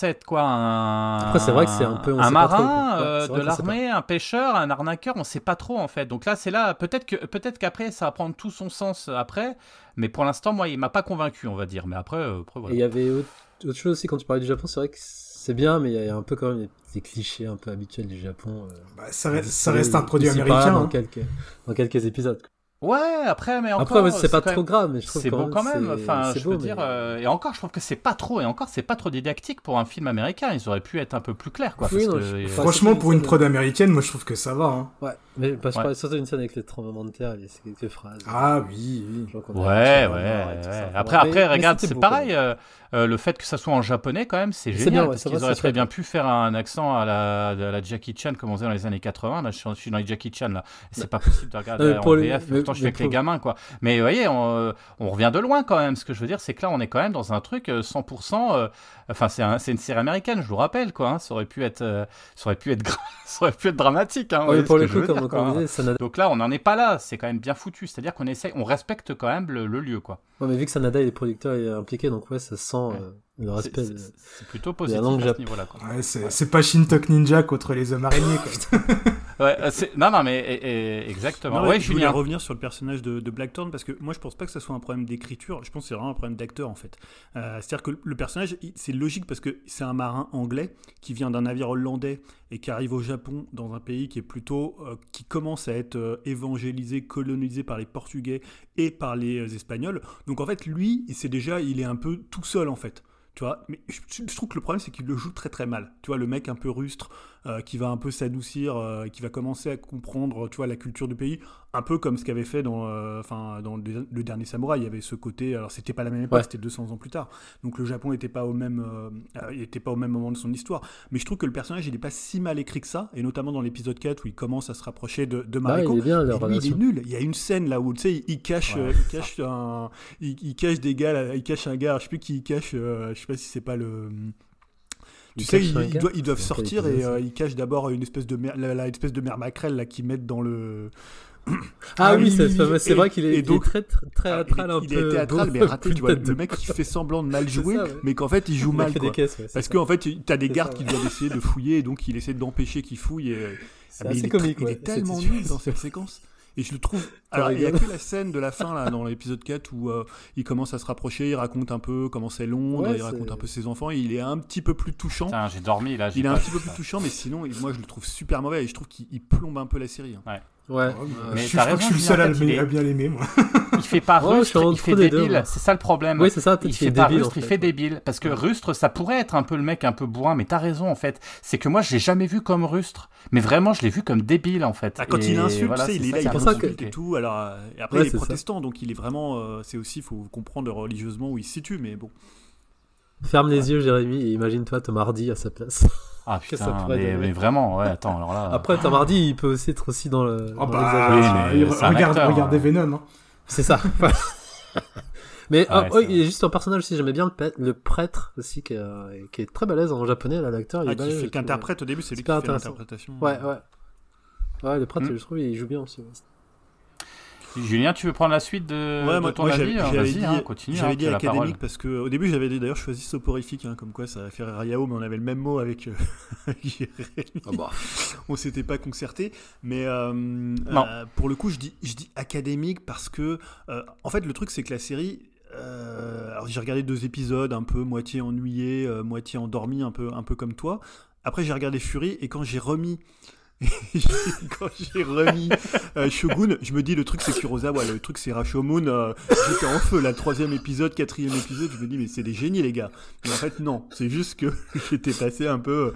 après c'est vrai que c'est un peu un marin de l'armée, un pêcheur, un arnaqueur, on sait pas trop en fait, donc là c'est là, peut-être qu'après ça va prendre tout son sens après, mais pour l'instant moi il m'a pas convaincu on va dire, mais après voilà. Et il y avait autre chose aussi quand tu parlais du Japon, c'est vrai que c'est bien, mais il y a un peu quand même des clichés un peu habituels du Japon. Ça reste un produit américain. Dans quelques épisodes. Ouais, après, mais encore... Après, c'est pas trop grave, mais je trouve c'est beau quand même. Enfin, c'est je beau, veux dire... et encore, je trouve que c'est pas trop... Et encore, c'est pas trop didactique pour un film américain. Ils auraient pu être un peu plus clairs, quoi. Oui, franchement, pour une prod américaine, moi, je trouve que ça va. Hein. Ouais, mais je parlais surtout d'une scène avec les tremblements de terre et quelques phrases. Ah oui. Ouais. Après, regarde, c'est pareil. Le fait que ça soit en japonais, quand même, c'est génial. Parce qu'ils auraient très bien pu faire un accent à la Jackie Chan, comme on faisait dans les années 80. Là, je suis dans les Jackie Chan, là. C'est pas possible de regarder en VF. Pourtant, je suis avec les gamins, quoi. Mais vous voyez, on revient de loin, quand même. Ce que je veux dire, c'est que là, on est quand même dans un truc 100%... Enfin, c'est une série américaine, je vous rappelle, quoi. Hein. Ça aurait pu être dramatique. Hein, oui, pour le coup, comme on disait, ça n'a... Donc là, on n'en est pas là. C'est quand même bien foutu. C'est-à-dire on respecte quand même le lieu, quoi. Ouais, mais vu que Sanada et les producteurs est impliqué, donc ouais, ça sent le respect. C'est plutôt positif à ce niveau-là, quoi. Ouais, c'est pas Shintok Ninja contre les hommes araignées, quoi. Ouais, non, mais exactement. Non, ouais, je voulais revenir sur le personnage de Blackthorn parce que moi, je pense pas que ça soit un problème d'écriture. Je pense que c'est vraiment un problème d'acteur, en fait. C'est-à-dire que le personnage, c'est logique parce que c'est un marin anglais qui vient d'un navire hollandais et qui arrive au Japon dans un pays qui est plutôt qui commence à être évangélisé, colonisé par les Portugais et par les Espagnols. Donc en fait, lui, il est un peu tout seul, en fait. Tu vois, mais je trouve que le problème, c'est qu'il le joue très très mal. Tu vois, le mec un peu rustre, qui va un peu s'adoucir, qui va commencer à comprendre, tu vois, la culture du pays, un peu comme ce qu'avait fait dans le dernier Samouraï. Il y avait ce côté, alors c'était pas la même époque, c'était 200 ans plus tard. Donc le Japon n'était pas au même moment de son histoire. Mais je trouve que le personnage, il est pas si mal écrit que ça, et notamment dans l'épisode 4 où il commence à se rapprocher de Mariko. Il est bien, il est nul. Il y a une scène là où, tu sais, il cache des gars, là, il cache un gars, alors, je sais plus qui il cache, je sais pas si c'est pas le... Tu sais, ils doivent sortir et ils cachent d'abord une espèce de mère maquerelle là qu'ils mettent dans le... c'est vrai qu'il est très théâtral un peu. Il est théâtral mais raté, tu vois. Le mec qui fait semblant de mal jouer, mais qu'en fait il joue mal, quoi. Parce qu'en fait t'as des gardes qui doivent essayer de fouiller et donc il essaie d'empêcher qu'ils fouillent. C'est assez comique. Il est tellement nul dans cette séquence. Et je le trouve... Alors, il n'y a que la scène de la fin, là, dans l'épisode 4, où il commence à se rapprocher, il raconte un peu comment c'est Londres, il raconte un peu ses enfants, et il est un petit peu plus touchant. Putain, j'ai dormi, là. Il est un petit peu plus touchant, mais sinon, moi, je le trouve super mauvais, et je trouve qu'il plombe un peu la série. Ouais. Mais je crois que je suis le seul à bien l'aimer, moi. Il fait pas rustre, il fait débile. C'est ça le problème. Oui, c'est ça. Il fait pas rustre, il fait débile. Parce que rustre, ça pourrait être un peu le mec un peu bourrin, mais t'as raison, en fait. C'est que moi, je l'ai jamais vu comme rustre. Mais vraiment, je l'ai vu comme débile, en fait. Quand il insulte, tu sais, il est là, il insulte et tout. Alors, et après, il est protestant, donc il est vraiment... c'est aussi, il faut comprendre religieusement où il se situe, mais bon. Ferme les yeux, Jérémy, et imagine-toi Tom Hardy à sa place. Ah putain, mais vraiment, ouais, attends, alors là... Après, Tom Hardy, il peut aussi être aussi dans le... Regardez Venom, hein. C'est ça. Mais il y a juste un personnage aussi, j'aimais bien le prêtre aussi, qui est très balèze en japonais, là, l'acteur. Qui interprète au début, c'est lui qui fait l'interprétation. Ouais, le prêtre, je trouve, il joue bien aussi. Julien, tu veux prendre la suite de ton avis ? Vas-y, continue. J'avais dit académique parce que au début j'avais d'ailleurs choisi soporifique, comme quoi ça va faire Rayao, mais on avait le même mot avec Jérémy. On s'était pas concerté, mais pour le coup je dis académique parce que en fait le truc c'est que la série, alors j'ai regardé 2 épisodes, un peu moitié ennuyé, moitié endormi, un peu comme toi. Après j'ai regardé Fury et quand j'ai remis Shogun, je me dis le truc c'est Kurosawa, le truc c'est Rashomon, j'étais en feu, là, 3e épisode, 4e épisode, je me dis mais c'est des génies les gars. Mais en fait non, c'est juste que j'étais passé un peu...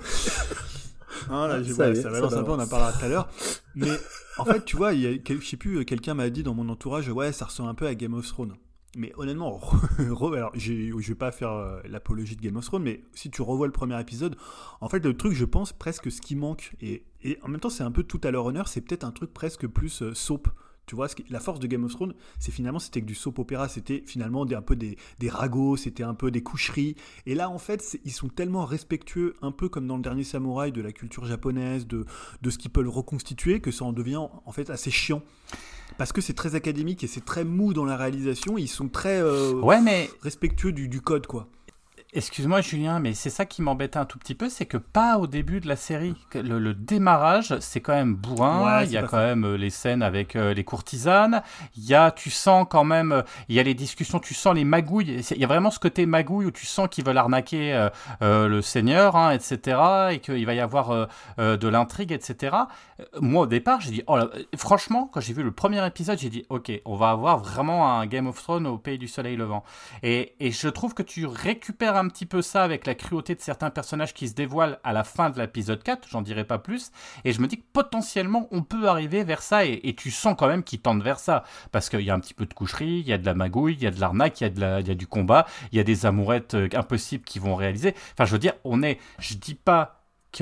ça balance un peu, on en parlera tout à l'heure. Mais en fait tu vois, je sais plus, quelqu'un m'a dit dans mon entourage, ouais ça ressemble un peu à Game of Thrones. Mais honnêtement, alors je vais pas faire l'apologie de Game of Thrones, mais si tu revois le premier épisode, en fait le truc, je pense presque ce qui manque, et en même temps c'est un peu tout à leur honneur, c'est peut-être un truc presque plus soap. Tu vois, la force de Game of Thrones, c'était que du soap opéra, c'était finalement un peu des ragots, c'était un peu des coucheries. Et là, en fait, ils sont tellement respectueux, un peu comme dans le dernier Samouraï, de la culture japonaise, de ce qu'ils peuvent reconstituer, que ça en devient en fait assez chiant. Parce que c'est très académique et c'est très mou dans la réalisation, ils sont très respectueux du code, quoi. Excuse-moi Julien, mais c'est ça qui m'embêtait un tout petit peu, c'est que pas au début de la série. Le démarrage, c'est quand même bourrin, il y a quand même les scènes avec les courtisanes, tu sens quand même, il y a les discussions, tu sens les magouilles, il y a vraiment ce côté magouille où tu sens qu'ils veulent arnaquer le seigneur, hein, etc., et qu'il va y avoir de l'intrigue, etc. Moi au départ, j'ai dit, franchement, quand j'ai vu le premier épisode, j'ai dit, ok, on va avoir vraiment un Game of Thrones au pays du soleil levant. Et je trouve que tu récupères un petit peu ça avec la cruauté de certains personnages qui se dévoilent à la fin de l'épisode 4, j'en dirai pas plus, et je me dis que potentiellement on peut arriver vers ça, et tu sens quand même qu'ils tendent vers ça, parce qu'il y a un petit peu de coucherie, il y a de la magouille, il y a de l'arnaque, il y a du combat, il y a des amourettes impossibles qu'ils vont réaliser, enfin je veux dire, je dis pas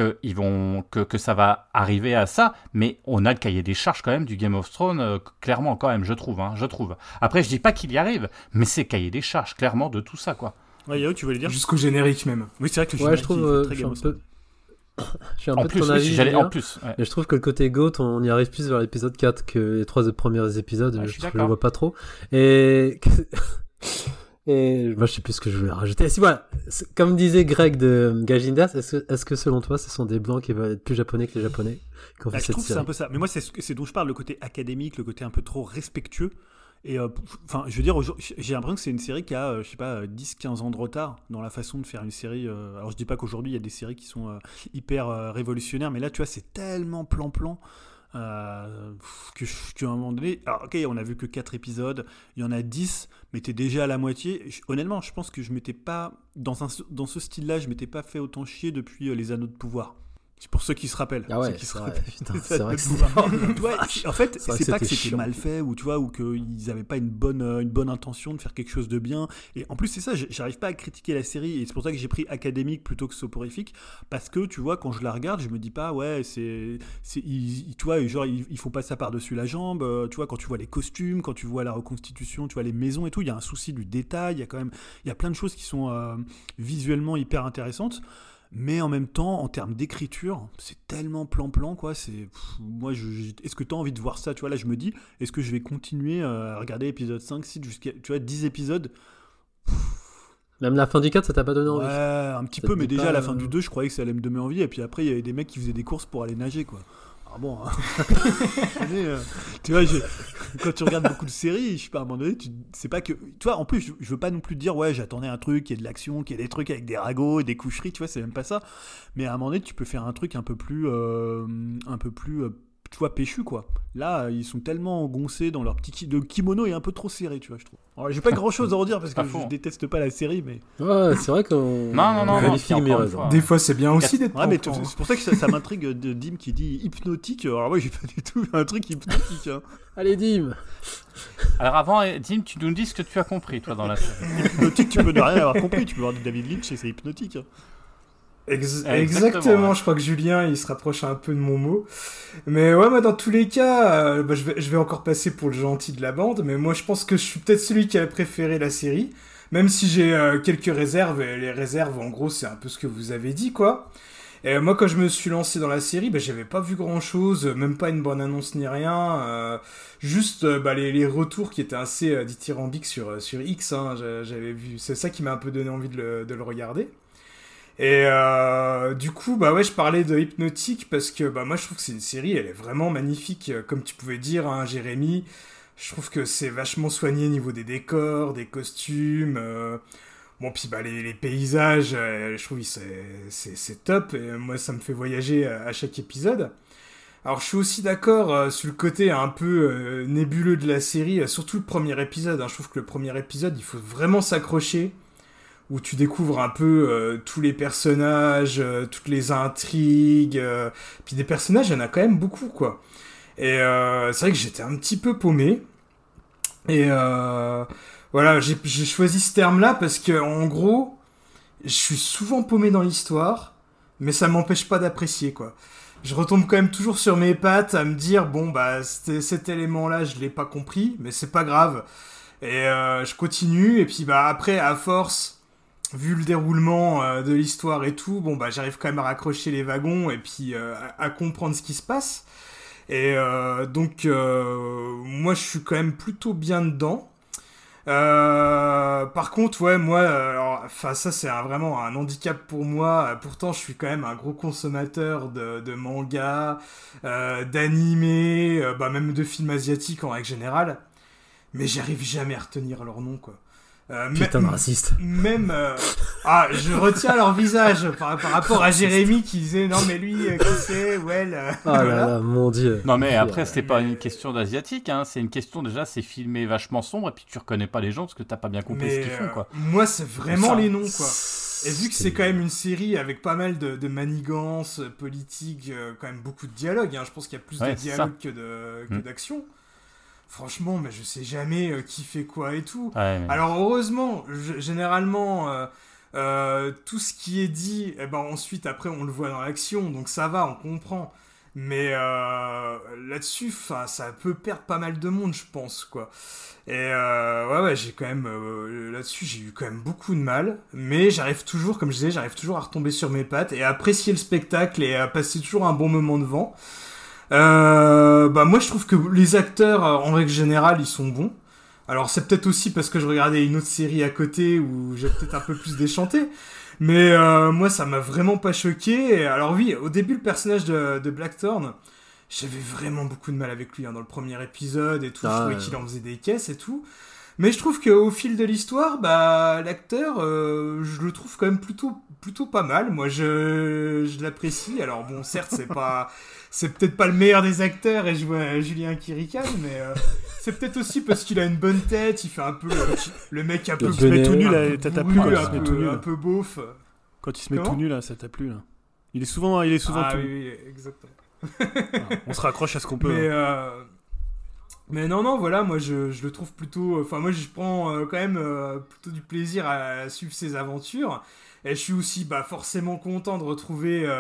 que ça va arriver à ça, mais on a le cahier des charges quand même du Game of Thrones, clairement quand même, je trouve. Après je dis pas qu'il y arrive, mais c'est cahier des charges clairement de tout ça, quoi. Ouais, Yao, tu voulais dire jusqu'au générique même. Oui, c'est vrai que le générique, je trouve, très Game of Thrones. Je suis un peu de ton avis, ouais. Mais je trouve que le côté GOAT, on y arrive plus vers l'épisode 4 que les 3 premiers épisodes. Ouais, je le vois pas trop. Et moi, je sais plus ce que je voulais rajouter. Et si, voilà, comme disait Greg de Gajindas, est-ce que selon toi, ce sont des blancs qui veulent être plus japonais que les japonais qui ont fait Je cette trouve que série. c'est un peu ça. Mais moi, c'est dont je parle, le côté académique, le côté un peu trop respectueux. Et je veux dire, j'ai l'impression que c'est une série qui a, 10-15 ans de retard dans la façon de faire une série. Alors, je dis pas qu'aujourd'hui, il y a des séries qui sont hyper révolutionnaires, mais là, tu vois, c'est tellement plan-plan. qu'à un moment donné, alors ok, on a vu que 4 épisodes, il y en a 10, mais t'es déjà à la moitié. Honnêtement, je pense que je m'étais pas, dans ce style-là, je m'étais pas fait autant chier depuis les Anneaux de pouvoir. C'est pour ceux qui se rappellent. Ah ouais, c'est vrai que en fait, c'est pas que c'était chiant. mal fait ou qu'ils avaient pas une bonne intention de faire quelque chose de bien. Et en plus, c'est ça, j'arrive pas à critiquer la série, et c'est pour ça que j'ai pris académique plutôt que soporifique, parce que tu vois, quand je la regarde, je me dis pas ouais, il faut pas ça par-dessus la jambe. Tu vois, quand tu vois les costumes, quand tu vois la reconstitution, tu vois les maisons et tout, il y a un souci du détail. Il y a plein de choses qui sont visuellement hyper intéressantes. Mais en même temps, en termes d'écriture, c'est tellement plan-plan, quoi. Moi, est-ce que tu as envie de voir ça? Tu vois, là, je me dis, est-ce que je vais continuer à regarder épisode 5, 6, jusqu'à 10 épisodes? Même la fin du 4, ça t'a pas donné envie? Ouais, un petit peu, mais déjà, à la fin du 2, je croyais que ça allait me donner envie. Et puis après, il y avait des mecs qui faisaient des courses pour aller nager, quoi. Ah bon, hein. Tu vois, quand tu regardes beaucoup de séries, je sais pas, à un moment donné, c'est pas que, tu vois, en plus, je veux pas non plus te dire, ouais, j'attendais un truc, qu'il y ait de l'action, qu'il y ait des trucs avec des ragots et des coucheries, tu vois, c'est même pas ça. Mais à un moment donné, tu peux faire un truc un peu plus, tu vois, péchu, quoi. Là, ils sont tellement engoncés dans leur petit le kimono est un peu trop serré, tu vois, je trouve. Alors, j'ai pas grand chose à redire parce que je déteste pas la série, mais. Ouais, c'est vrai qu'on. Non, Des fois, c'est bien aussi d'être. Ouais, mais c'est pour ça que ça m'intrigue de Dim qui dit hypnotique. Alors, moi, j'ai pas du tout un truc hypnotique, hein. Allez, Dim. Alors, avant, Dim, tu nous dis ce que tu as compris, toi, dans la série. Hypnotique, tu peux ne rien avoir compris. Tu peux voir du David Lynch et c'est hypnotique, hein. Exactement, ouais. Je crois que Julien il se rapproche un peu de mon mot, mais ouais, moi dans tous les cas je vais encore passer pour le gentil de la bande, mais moi je pense que je suis peut-être celui qui a préféré la série, même si j'ai quelques réserves, et les réserves en gros c'est un peu ce que vous avez dit, quoi. Et moi quand je me suis lancé dans la série, j'avais pas vu grand chose, même pas une bonne annonce ni rien, juste les retours qui étaient assez dithyrambiques sur X, hein, j'avais vu, c'est ça qui m'a un peu donné envie de le regarder. Et du coup, je parlais de Hypnotique parce que moi je trouve que c'est une série, elle est vraiment magnifique, comme tu pouvais dire, hein, Jérémy. Je trouve que c'est vachement soigné au niveau des décors, des costumes. Bon, puis les paysages, je trouve que c'est top. Et moi, ça me fait voyager à chaque épisode. Alors, je suis aussi d'accord sur le côté un peu nébuleux de la série, surtout le premier épisode. Hein. Je trouve que le premier épisode, il faut vraiment s'accrocher, où tu découvres un peu tous les personnages, toutes les intrigues. Puis des personnages, il y en a quand même beaucoup, quoi. Et c'est vrai que j'étais un petit peu paumé. Et voilà, j'ai choisi ce terme-là parce que, en gros, je suis souvent paumé dans l'histoire, mais ça m'empêche pas d'apprécier, quoi. Je retombe quand même toujours sur mes pattes à me dire, bon, cet élément-là, je l'ai pas compris, mais c'est pas grave. Et je continue, et puis après, à force, vu le déroulement de l'histoire et tout, j'arrive quand même à raccrocher les wagons et puis à comprendre ce qui se passe. Et donc, moi, je suis quand même plutôt bien dedans. Par contre, ouais, moi, ça c'est vraiment un handicap pour moi. Pourtant, je suis quand même un gros consommateur de mangas, d'animés, même de films asiatiques en règle générale. Mais j'arrive jamais à retenir leur nom, quoi. Putain de raciste. Même je retiens leur visage par rapport à Jérémy qui disait non mais lui qui c'est là là, mon dieu. Non mais après c'est pas une question d'asiatique, hein. C'est une question déjà, c'est filmé vachement sombre et puis tu reconnais pas les gens parce que t'as pas bien compris ce qu'ils font, quoi. Moi c'est vraiment les noms, quoi. Et vu que c'est quand même une série avec pas mal de manigances politiques, quand même beaucoup de dialogues, hein. Je pense qu'il y a plus de dialogue que d'action. Franchement, mais je sais jamais qui fait quoi et tout. Ouais, mais... Alors heureusement, généralement, tout ce qui est dit, ensuite après on le voit dans l'action, donc ça va, on comprend. Mais là-dessus, ça peut perdre pas mal de monde, je pense, quoi. Et j'ai quand même là-dessus, j'ai eu quand même beaucoup de mal. Mais j'arrive toujours, comme je disais, à retomber sur mes pattes et à apprécier le spectacle et à passer toujours un bon moment devant. Moi je trouve que les acteurs en règle générale ils sont bons. Alors c'est peut-être aussi parce que je regardais une autre série à côté où j'ai peut-être un peu plus déchanté, mais moi ça m'a vraiment pas choqué. Alors oui, au début le personnage de Blackthorn, j'avais vraiment beaucoup de mal avec lui, hein, dans le premier épisode et tout. Je trouvais qu'il en faisait des caisses et tout. Mais je trouve qu'au fil de l'histoire, l'acteur, je le trouve quand même plutôt pas mal. Moi, je l'apprécie. Alors bon, certes, c'est peut-être pas le meilleur des acteurs et je vois Julien qui ricane, mais c'est peut-être aussi parce qu'il a une bonne tête. Il fait un peu le mec un peu se met tout nu là, t'as plu un peu beauf. Quand il se met tout nu là, ça t'a plu là. Il est souvent tout. Oui, exactement. On se raccroche à ce qu'on peut. Mais non, voilà, moi je le trouve plutôt... Enfin, moi je prends quand même plutôt du plaisir à suivre ses aventures. Et je suis aussi forcément content de retrouver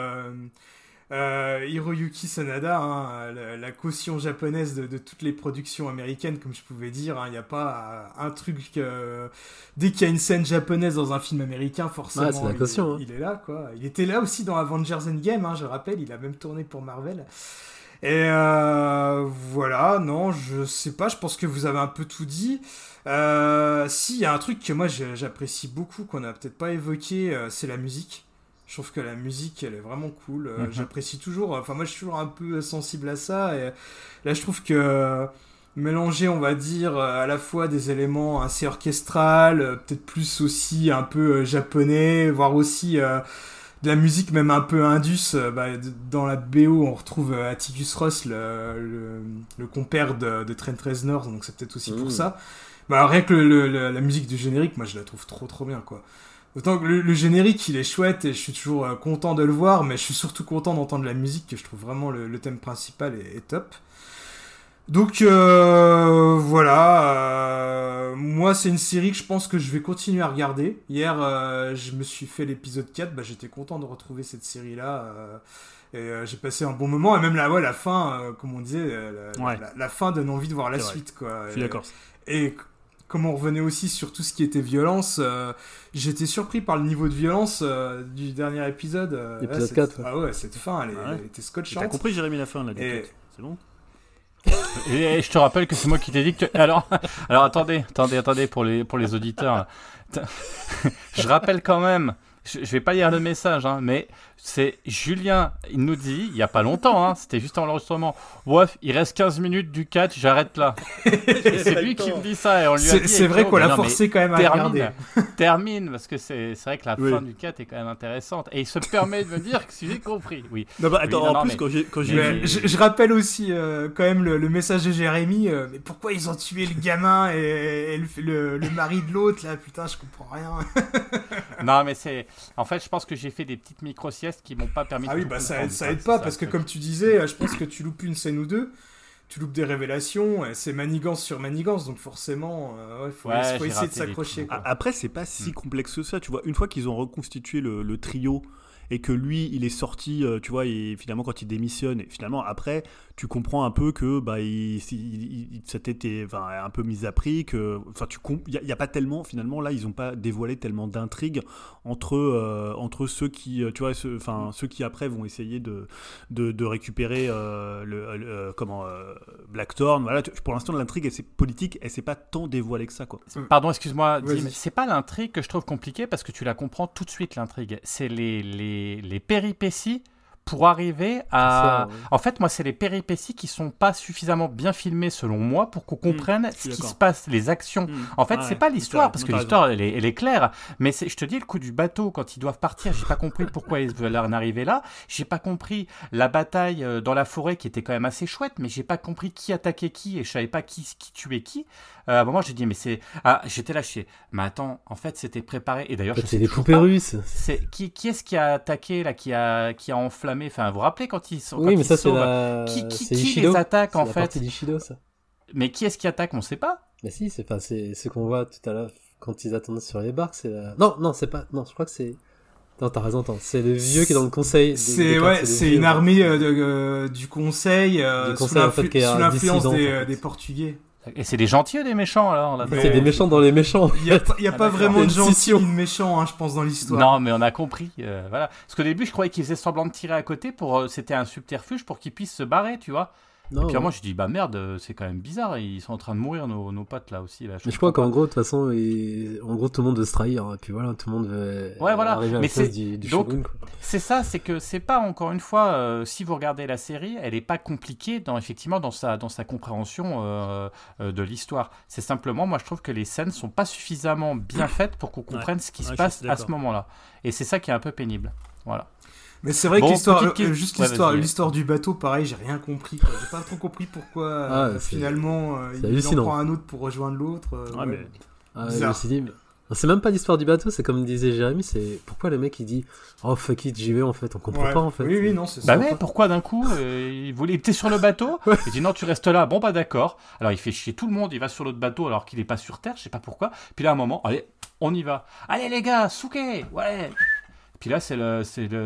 Hiroyuki Sanada, hein, la caution japonaise de toutes les productions américaines, comme je pouvais dire. Il n'y a pas un truc... dès qu'il y a une scène japonaise dans un film américain, forcément, c'est la caution, il est là, quoi. Il était là aussi dans Avengers Endgame, hein, je rappelle, il a même tourné pour Marvel. Et voilà, non, je sais pas, je pense que vous avez un peu tout dit. Si, il y a un truc que moi j'apprécie beaucoup, qu'on a peut-être pas évoqué, c'est la musique. Je trouve que la musique, elle est vraiment cool. J'apprécie toujours, enfin moi je suis toujours un peu sensible à ça. Et là je trouve que mélanger, on va dire, à la fois des éléments assez orchestrales, peut-être plus aussi un peu japonais, voire aussi... de la musique même un peu indus, dans la BO on retrouve Atticus Ross, le compère de Trent Reznor, donc c'est peut-être aussi pour ça. Rien que la musique du générique, moi je la trouve trop bien, quoi. Autant que le générique il est chouette et je suis toujours content de le voir, mais je suis surtout content d'entendre la musique, que je trouve vraiment le thème principal est top. Donc voilà, moi c'est une série que je pense que je vais continuer à regarder. Hier je me suis fait l'épisode 4, j'étais content de retrouver cette série là et j'ai passé un bon moment. Et même la fin, comme on disait, la fin donne envie de voir la suite, quoi. Je suis d'accord. Et comme on revenait aussi sur tout ce qui était violence, j'étais surpris par le niveau de violence du dernier épisode. L'épisode 4. Ah ouais, cette fin elle était scotchante. T'as compris, Jérémy, la fin là, c'est bon. Et je te rappelle que c'est moi qui t'ai dit que alors attendez pour les auditeurs. Je rappelle quand même, je vais pas lire le message, hein, mais c'est Julien, il nous dit il y a pas longtemps, hein, c'était juste avant l'enregistrement. Bref, il reste 15 minutes du catch, j'arrête là. Et c'est lui qui me dit ça et on lui a dit. C'est vrai qu'on l'a forcé quand même à regarder. Termine parce que c'est vrai que la fin du catch est quand même intéressante et il se permet de me dire que si j'ai compris. Oui. Non, en plus quand j'ai je rappelle aussi quand même le message de Jérémy, mais pourquoi ils ont tué le gamin et le mari de l'autre là, putain, je comprends rien. Non mais en fait je pense que j'ai fait des petites micro-siestes qui m'ont pas permis de ça aide pas parce que comme tu disais, je pense que tu loupes une scène ou deux, tu loupes des révélations, c'est manigance sur manigance, donc forcément faut essayer de s'accrocher, quoi. Après c'est pas si complexe que ça, tu vois, une fois qu'ils ont reconstitué le trio et que lui il est sorti, tu vois, et finalement quand il démissionne, et finalement après tu comprends un peu que c'était un peu mis à prix, que il y a pas tellement, finalement là ils ont pas dévoilé tellement d'intrigues entre ceux qui tu vois ceux qui après vont essayer de récupérer Blackthorn. Voilà, pour l'instant l'intrigue elle, c'est politique, elle s'est pas tant dévoilée que ça, quoi. Pardon, excuse-moi, Dim, c'est pas l'intrigue que je trouve compliquée parce que tu la comprends tout de suite, l'intrigue. C'est les péripéties pour arriver à... Ça, ouais. En fait, moi, c'est les péripéties qui sont pas suffisamment bien filmées, selon moi, pour qu'on comprenne ce qui se passe, les actions. En fait, c'est pas l'histoire, parce que l'histoire, elle est claire. Mais je te dis, le coup du bateau, quand ils doivent partir, j'ai pas compris pourquoi ils veulent en arriver là. J'ai pas compris la bataille dans la forêt, qui était quand même assez chouette, mais j'ai pas compris qui attaquait qui, et je savais pas qui tuait qui. À un moment, j'ai dit, mais c'est... Ah, j'étais là, mais attends, en fait, c'était préparé. Et d'ailleurs, c'est des poupées russes. Qui est-ce qui a attaqué, là, qui a enflammé? Enfin, vous vous rappelez quand ils sont... Oui, mais ça, sauvent, c'est qui Ishido. les attaque, en C'est la fait? partie d'Ishido, ça. Mais qui est-ce qui attaque? On sait pas. Mais si, c'est ce qu'on voit tout à l'heure quand ils attendent sur les barques. Non, c'est pas... Non, je crois que c'est... Non, t'as raison, c'est le vieux qui est dans le conseil. C'est une armée du conseil, sous l'influence des Portugais. Et c'est des gentils ou des méchants, alors là? C'est des méchants dans les méchants. Il y a pas vraiment de gentils ou de méchants, je pense, dans l'histoire. Non, mais on a compris, voilà. Parce qu'au début, je croyais qu'ils faisaient semblant de tirer à côté c'était un subterfuge pour qu'ils puissent se barrer, tu vois. Non, et puis moi, je dis, bah merde, c'est quand même bizarre, ils sont en train de mourir, nos potes, là, aussi. Là, mais je crois qu'en gros, de toute façon, en gros, tout le monde veut se trahir, hein. Et puis voilà, tout le monde veut arriver à la place du shogun, quoi. C'est ça, c'est que c'est pas, encore une fois, si vous regardez la série, elle est pas compliquée, effectivement, dans sa compréhension de l'histoire. C'est simplement, moi, je trouve que les scènes sont pas suffisamment bien faites pour qu'on comprenne ce qui se passe à ce moment-là. Et c'est ça qui est un peu pénible. Voilà. Mais c'est vrai que l'histoire du bateau, pareil, j'ai rien compris, quoi. J'ai pas trop compris pourquoi finalement il en prend un autre pour rejoindre l'autre. Je me suis dit, c'est même pas l'histoire du bateau, c'est comme disait Jérémy, c'est pourquoi le mec il dit oh fuck it, j'y vais, en fait, on comprend pas, en fait. Oui, non, c'est ça. Bah mais pourquoi d'un coup il était sur le bateau, il dit non, tu restes là, bon bah d'accord. Alors il fait chier tout le monde, il va sur l'autre bateau alors qu'il est pas sur terre, je sais pas pourquoi. Puis là à un moment, allez, on y va. Allez les gars, souquez, ouais. Puis là, c'est le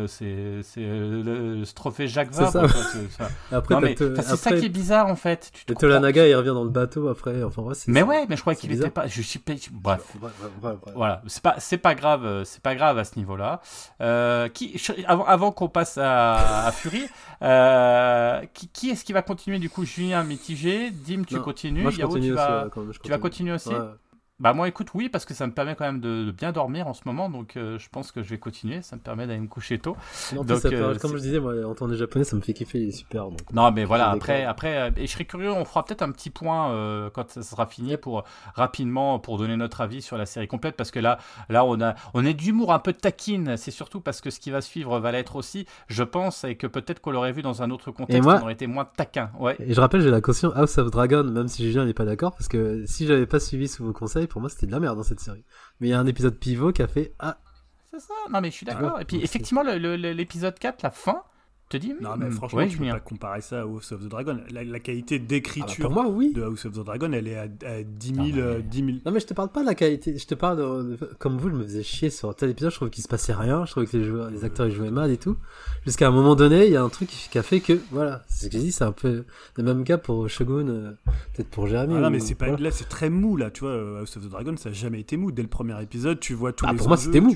trophée Jacques Vabre. C'est ça qui est bizarre, en fait. Le Tolanaga, il revient dans le bateau après. Enfin, mais je crois qu'il était pas. Bref. Voilà. C'est pas grave. C'est pas grave à ce niveau-là. Avant qu'on passe à Fury, qui est-ce qui va continuer du coup? Julien mitigé. Dim, tu continues. Moi, je continue aussi. Tu vas continuer aussi. Bah moi écoute, oui, parce que ça me permet quand même de bien dormir en ce moment, donc je pense que je vais continuer, ça me permet d'aller me coucher tôt. Non, donc, comme je disais, moi, entendre japonais, ça me fait kiffer, il est super. Donc, non mais voilà, après et je serais curieux, on fera peut-être un petit point quand ça sera fini pour rapidement pour donner notre avis sur la série complète, parce que là on est d'humour un peu taquine, c'est surtout parce que ce qui va suivre va l'être aussi, je pense, et que peut-être qu'on l'aurait vu dans un autre contexte, on aurait été moins taquin. Ouais. Et je rappelle, j'ai la caution House of Dragon, même si Julien n'est pas d'accord, parce que si j'avais pas suivi sous vos conseils, pour moi c'était de la merde dans cette série. Mais il y a un épisode pivot qui a fait c'est ça, non mais je suis d'accord. Et puis effectivement l'épisode 4, la fin, te dis non mais franchement tu peux pas comparer ça à House of the Dragon. La qualité d'écriture pour moi, oui, de House of the Dragon, elle est à 10 000 Non mais je te parle pas de la qualité, je te parle de comme vous, je me faisais chier sur tel épisode, je trouvais qu'il se passait rien, je trouvais que les acteurs ils jouaient mal et tout, jusqu'à un moment donné il y a un truc qui a fait que voilà, c'est ce que j'ai dit, c'est un peu le même cas pour Shogun, peut-être pour Jérémy. Non mais c'est pas là, c'est très mou là, tu vois. House of the Dragon ça a jamais été mou. Dès le premier épisode tu vois tous les pour moi c'était mou.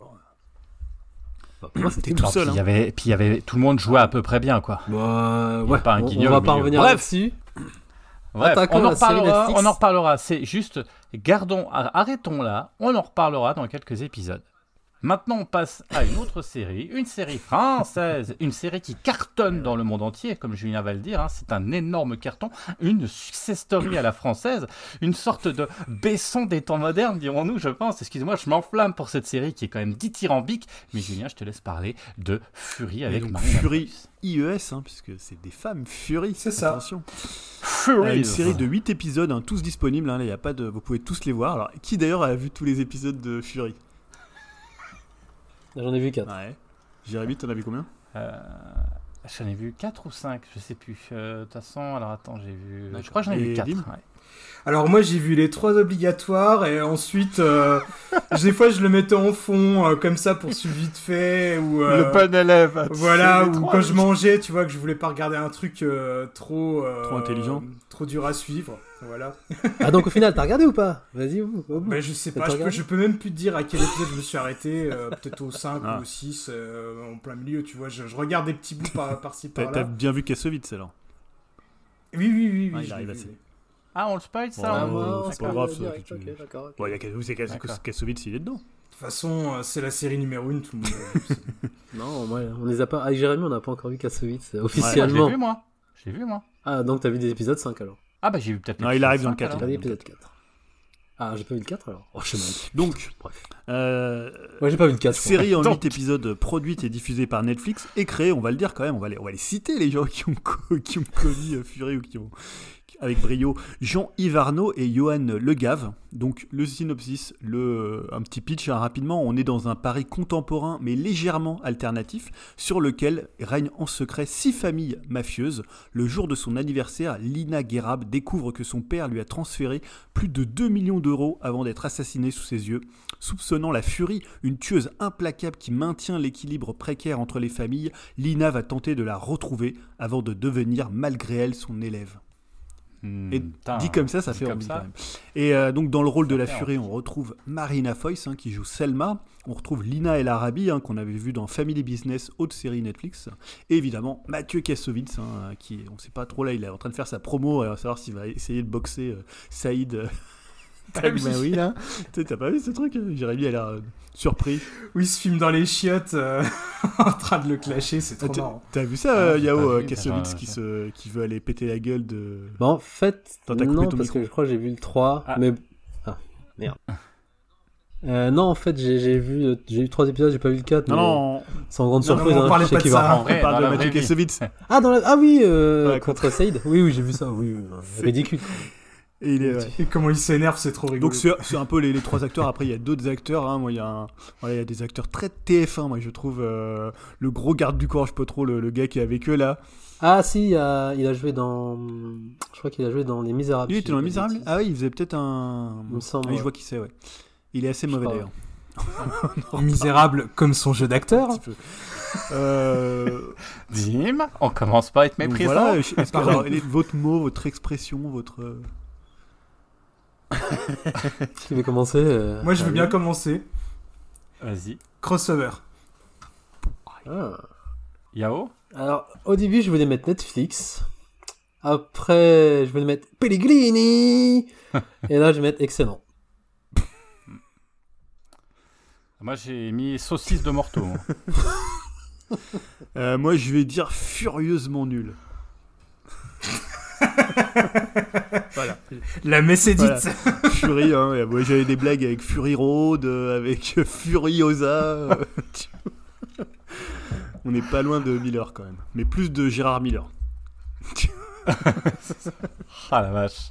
Pour moi, c'était tout seul. Puis il y avait tout le monde jouait à peu près bien, quoi. Ouais. Pas un guignol, on va pas revenir là-dessus. Bref, on en reparlera. C'est juste, arrêtons là. On en reparlera dans quelques épisodes. Maintenant, on passe à une autre série, une série française, une série qui cartonne dans le monde entier, comme Julien va le dire, hein, c'est un énorme carton, une success story à la française, une sorte de Besson des temps modernes, dirons-nous, je pense. Excusez-moi, je m'enflamme pour cette série qui est quand même dithyrambique, mais Julien, je te laisse parler de Fury avec Marina Fury IES, puisque c'est des femmes, Fury, c'est ça. Attention. Fury, une série de 8 épisodes, tous disponibles, là, y a pas de... vous pouvez tous les voir. Alors, qui d'ailleurs a vu tous les épisodes de Fury? J'en ai vu 4. Ouais. Jérémy, t'en as vu combien? J'en ai vu 4 ou 5, je sais plus. De toute façon, alors attends, j'ai vu... je crois que j'en ai vu 4. Ouais. Alors moi j'ai vu les 3 obligatoires et ensuite des fois je le mettais en fond comme ça pour suivre vite fait ou Le bon élève. voilà, ou quand je mangeais, tu vois, que je voulais pas regarder un truc trop intelligent, trop dur à suivre, voilà. Ah donc au final t'as regardé ou pas? Vas-y. Ben je sais pas, je peux même plus te dire à quel épisode je me suis arrêté, peut-être au 5 ou au 6 en plein milieu, tu vois, je regarde des petits bouts par-ci par-là. T'as bien vu Kassovitz alors? Oui, il arrive assez. Ah, on le spoil ça? C'est pas grave ça. Ok, d'accord. Bon, il y a Kassovitz, il est dedans. De toute façon, c'est la série numéro 1, tout le monde l'a vu. Non, moi, on les a pas. Avec Jérémy, on n'a pas encore vu Kassovitz officiellement. Ouais, j'ai vu moi. Ah, donc t'as vu des épisodes 5 alors? Ah bah j'ai vu peut-être. Non, il arrive dans le 4. T'as vu l'épisode 4. Ah, j'ai pas vu le 4 alors? Oh, je sais même. Donc, bref. Ouais, j'ai pas vu le 4. Série en 8 épisodes produite et diffusée par Netflix et créée, on va le dire quand même, on va les citer les gens qui ont connu Fury ou qui ont avec brio, Jean-Yves Arnaud et Johan Legave. Donc le synopsis, un petit pitch rapidement, on est dans un Paris contemporain mais légèrement alternatif sur lequel règnent en secret 6 familles mafieuses. Le jour de son anniversaire, Lina Guérab découvre que son père lui a transféré plus de 2 millions d'euros avant d'être assassiné sous ses yeux. Soupçonnant la Fury, une tueuse implacable qui maintient l'équilibre précaire entre les familles, Lina va tenter de la retrouver avant de devenir malgré elle son élève. Et dit comme ça fait envie quand même. Et donc dans le rôle de la Fury, on retrouve Marina Foïs qui joue Selma. On retrouve Lina El Arabi qu'on avait vu dans Family Business, autre série Netflix. Et évidemment Mathieu Kassovitz qui, on sait pas trop là, il est en train de faire sa promo à savoir s'il va essayer de boxer Saïd. Oui là. T'as pas vu ce truc? Jérémy a l'air surpris. Oui, il se filme dans les chiottes en train de le clasher, c'est trop marrant. T'as vu ça, Yao Kassovitz qui veut aller péter la gueule de... Bah en fait, non, parce micro. que je crois que j'ai vu le 3, mais... Ah, merde. Non, en fait, j'ai vu 3 épisodes, j'ai pas vu le 4, non. sans grande surprise. On parlait pas de ça. On parle de Mathieu Kassovitz. Ah, oui, contre Saïd. Oui, j'ai vu ça, oui. Ridicule. Et, et comment il s'énerve, c'est trop rigolo. Donc c'est un peu les 3 acteurs. Après il y a d'autres acteurs. Moi il y a des acteurs très TF1. Moi je trouve le gros garde du corps, je sais pas trop le gars qui est avec eux là. Ah si, il a joué dans. Je crois qu'il a joué dans Les Misérables. Il était dans Les Misérables. Ah oui, il faisait peut-être un. Il me semble. Ah, je vois qui c'est. Ouais. Il est assez mauvais d'ailleurs. Misérable comme son jeu d'acteur. Un petit peu. Dim, on commence pas à être méprisant. Voilà. Alors, votre mot, votre expression, votre. Qui veut commencer Moi, je veux bien commencer. Vas-y. Crossover. Yao? Alors, au début, je voulais mettre Netflix. Après, je voulais mettre Pellegrini. Et là, je vais mettre excellent. Moi, j'ai mis saucisse de morteau. Moi, je vais dire furieusement nul. Voilà. La messe est dite. Voilà. Fury, moi, j'avais des blagues avec Fury Road, avec Furiosa. On n'est pas loin de Miller quand même, mais plus de Gérard Miller. Ah la vache.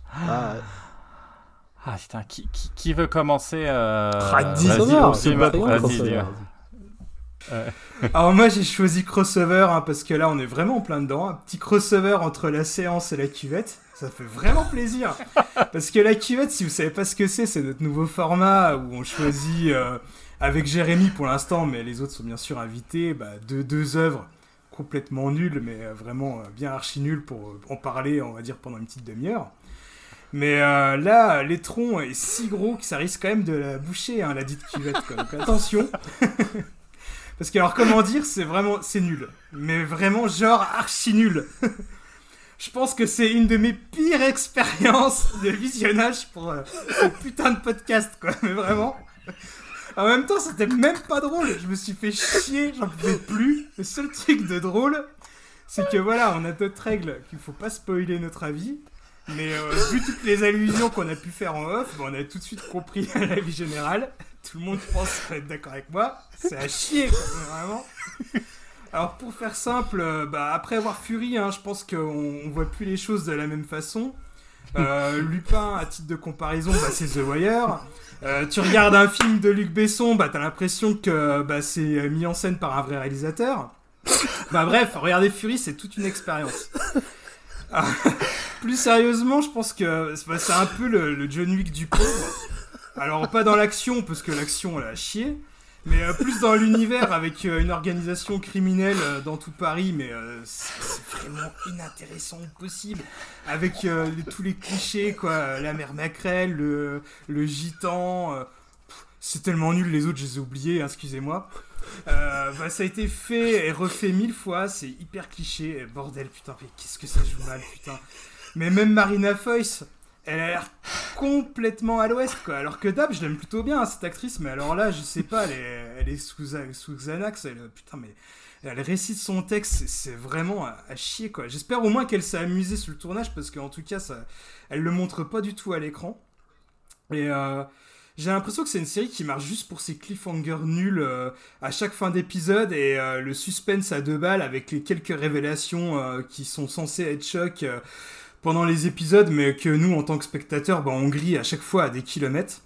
Ah putain, qui veut commencer Vas-y. Alors moi j'ai choisi crossover parce que là on est vraiment en plein dedans. Un petit crossover entre la séance et la cuvette. Ça fait vraiment plaisir. Parce que la cuvette, si vous savez pas ce que c'est notre nouveau format où on choisit avec Jérémy pour l'instant, mais les autres sont bien sûr invités, deux œuvres complètement nulles, mais vraiment bien archi nulles pour en parler, on va dire, pendant une petite demi-heure. Mais là, l'étron est si gros que ça risque quand même de la boucher, la dite cuvette. Donc attention. Parce que alors comment dire, c'est nul. Mais vraiment genre archi nul. Je pense que c'est une de mes pires expériences de visionnage pour ce putain de podcast, quoi. Mais vraiment. En même temps, c'était même pas drôle. Je me suis fait chier, j'en pouvais plus. Le seul truc de drôle, c'est que voilà, on a d'autres règles qu'il faut pas spoiler notre avis. Mais vu toutes les allusions qu'on a pu faire en off, on a tout de suite compris l'avis général. Tout le monde pense être d'accord avec moi. C'est à chier, quoi, vraiment. Alors pour faire simple, après avoir Fury, je pense qu'on voit plus les choses de la même façon. Lupin, à titre de comparaison, c'est The Wire. Tu regardes un film de Luc Besson, t'as l'impression que c'est mis en scène par un vrai réalisateur. Bref, regarder Fury, c'est toute une expérience. plus sérieusement, je pense que c'est un peu le John Wick du pauvre. Alors, pas dans l'action, parce que l'action, elle a chier. Mais plus dans l'univers, avec une organisation criminelle dans tout Paris, mais c'est vraiment inintéressant au possible. Avec tous les clichés, quoi. La mère Macrel, le gitan. C'est tellement nul, les autres, je les ai oubliés, hein, excusez-moi. Ça a été fait et refait 1000 fois, c'est hyper cliché. Bordel, putain, mais qu'est-ce que ça joue mal, putain. Mais même Marina Foïs, elle a l'air complètement à l'ouest, quoi. Alors que Dab, je l'aime plutôt bien, hein, cette actrice, mais alors là, je sais pas, elle est sous Xanax, putain, mais elle récite son texte, c'est vraiment à chier, quoi. J'espère au moins qu'elle s'est amusée sur le tournage, parce qu'en tout cas, elle le montre pas du tout à l'écran. Et j'ai l'impression que c'est une série qui marche juste pour ses cliffhangers nuls à chaque fin d'épisode et le suspense à 2 balles avec les quelques révélations qui sont censées être choc pendant les épisodes, mais que nous, en tant que spectateurs, on grille à chaque fois à des kilomètres.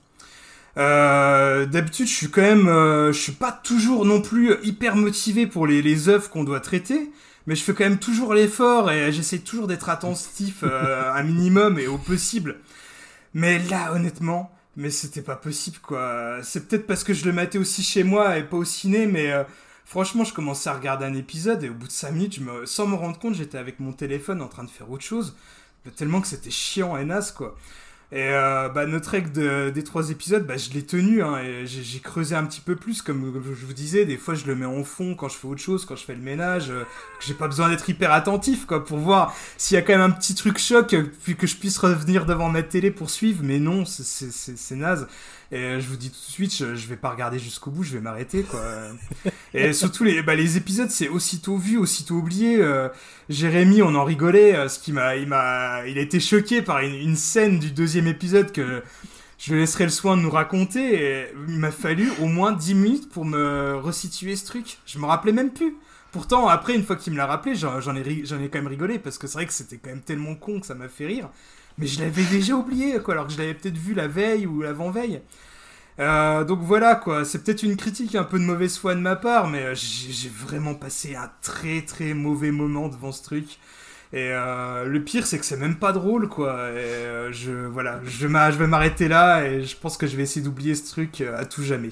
D'habitude, je suis pas toujours non plus hyper motivé pour les œuvres qu'on doit traiter, mais je fais quand même toujours l'effort et j'essaie toujours d'être attentif un minimum et au possible. Mais là, honnêtement, mais c'était pas possible, quoi. C'est peut-être parce que je le matais aussi chez moi et pas au ciné, mais franchement, je commençais à regarder un épisode et au bout de 5 minutes, sans me rendre compte, j'étais avec mon téléphone en train de faire autre chose, tellement que c'était chiant et naze, quoi. Et notre règle des 3 épisodes, je l'ai tenue, hein, et j'ai creusé un petit peu plus, comme je vous disais, des fois je le mets en fond quand je fais autre chose, quand je fais le ménage, que j'ai pas besoin d'être hyper attentif, quoi, pour voir s'il y a quand même un petit truc choc, puis que je puisse revenir devant ma télé pour suivre, mais non, c'est naze. Et je vous dis tout de suite, je vais pas regarder jusqu'au bout, je vais m'arrêter, quoi. Et surtout, les épisodes, c'est aussitôt vu, aussitôt oublié. Jérémy, on en rigolait, il a été choqué par une scène du 2e épisode que je lui laisserai le soin de nous raconter. Et il m'a fallu au moins 10 minutes pour me resituer ce truc. Je me rappelais même plus. Pourtant, après, une fois qu'il me l'a rappelé, j'en ai quand même rigolé, parce que c'est vrai que c'était quand même tellement con que ça m'a fait rire. Mais je l'avais déjà oublié, quoi, alors que je l'avais peut-être vu la veille ou l'avant-veille. Donc voilà, quoi, c'est peut-être une critique un peu de mauvaise foi de ma part, mais j'ai vraiment passé un très très mauvais moment devant ce truc. Et le pire, c'est que c'est même pas drôle, quoi. Et je vais m'arrêter là, et je pense que je vais essayer d'oublier ce truc à tout jamais.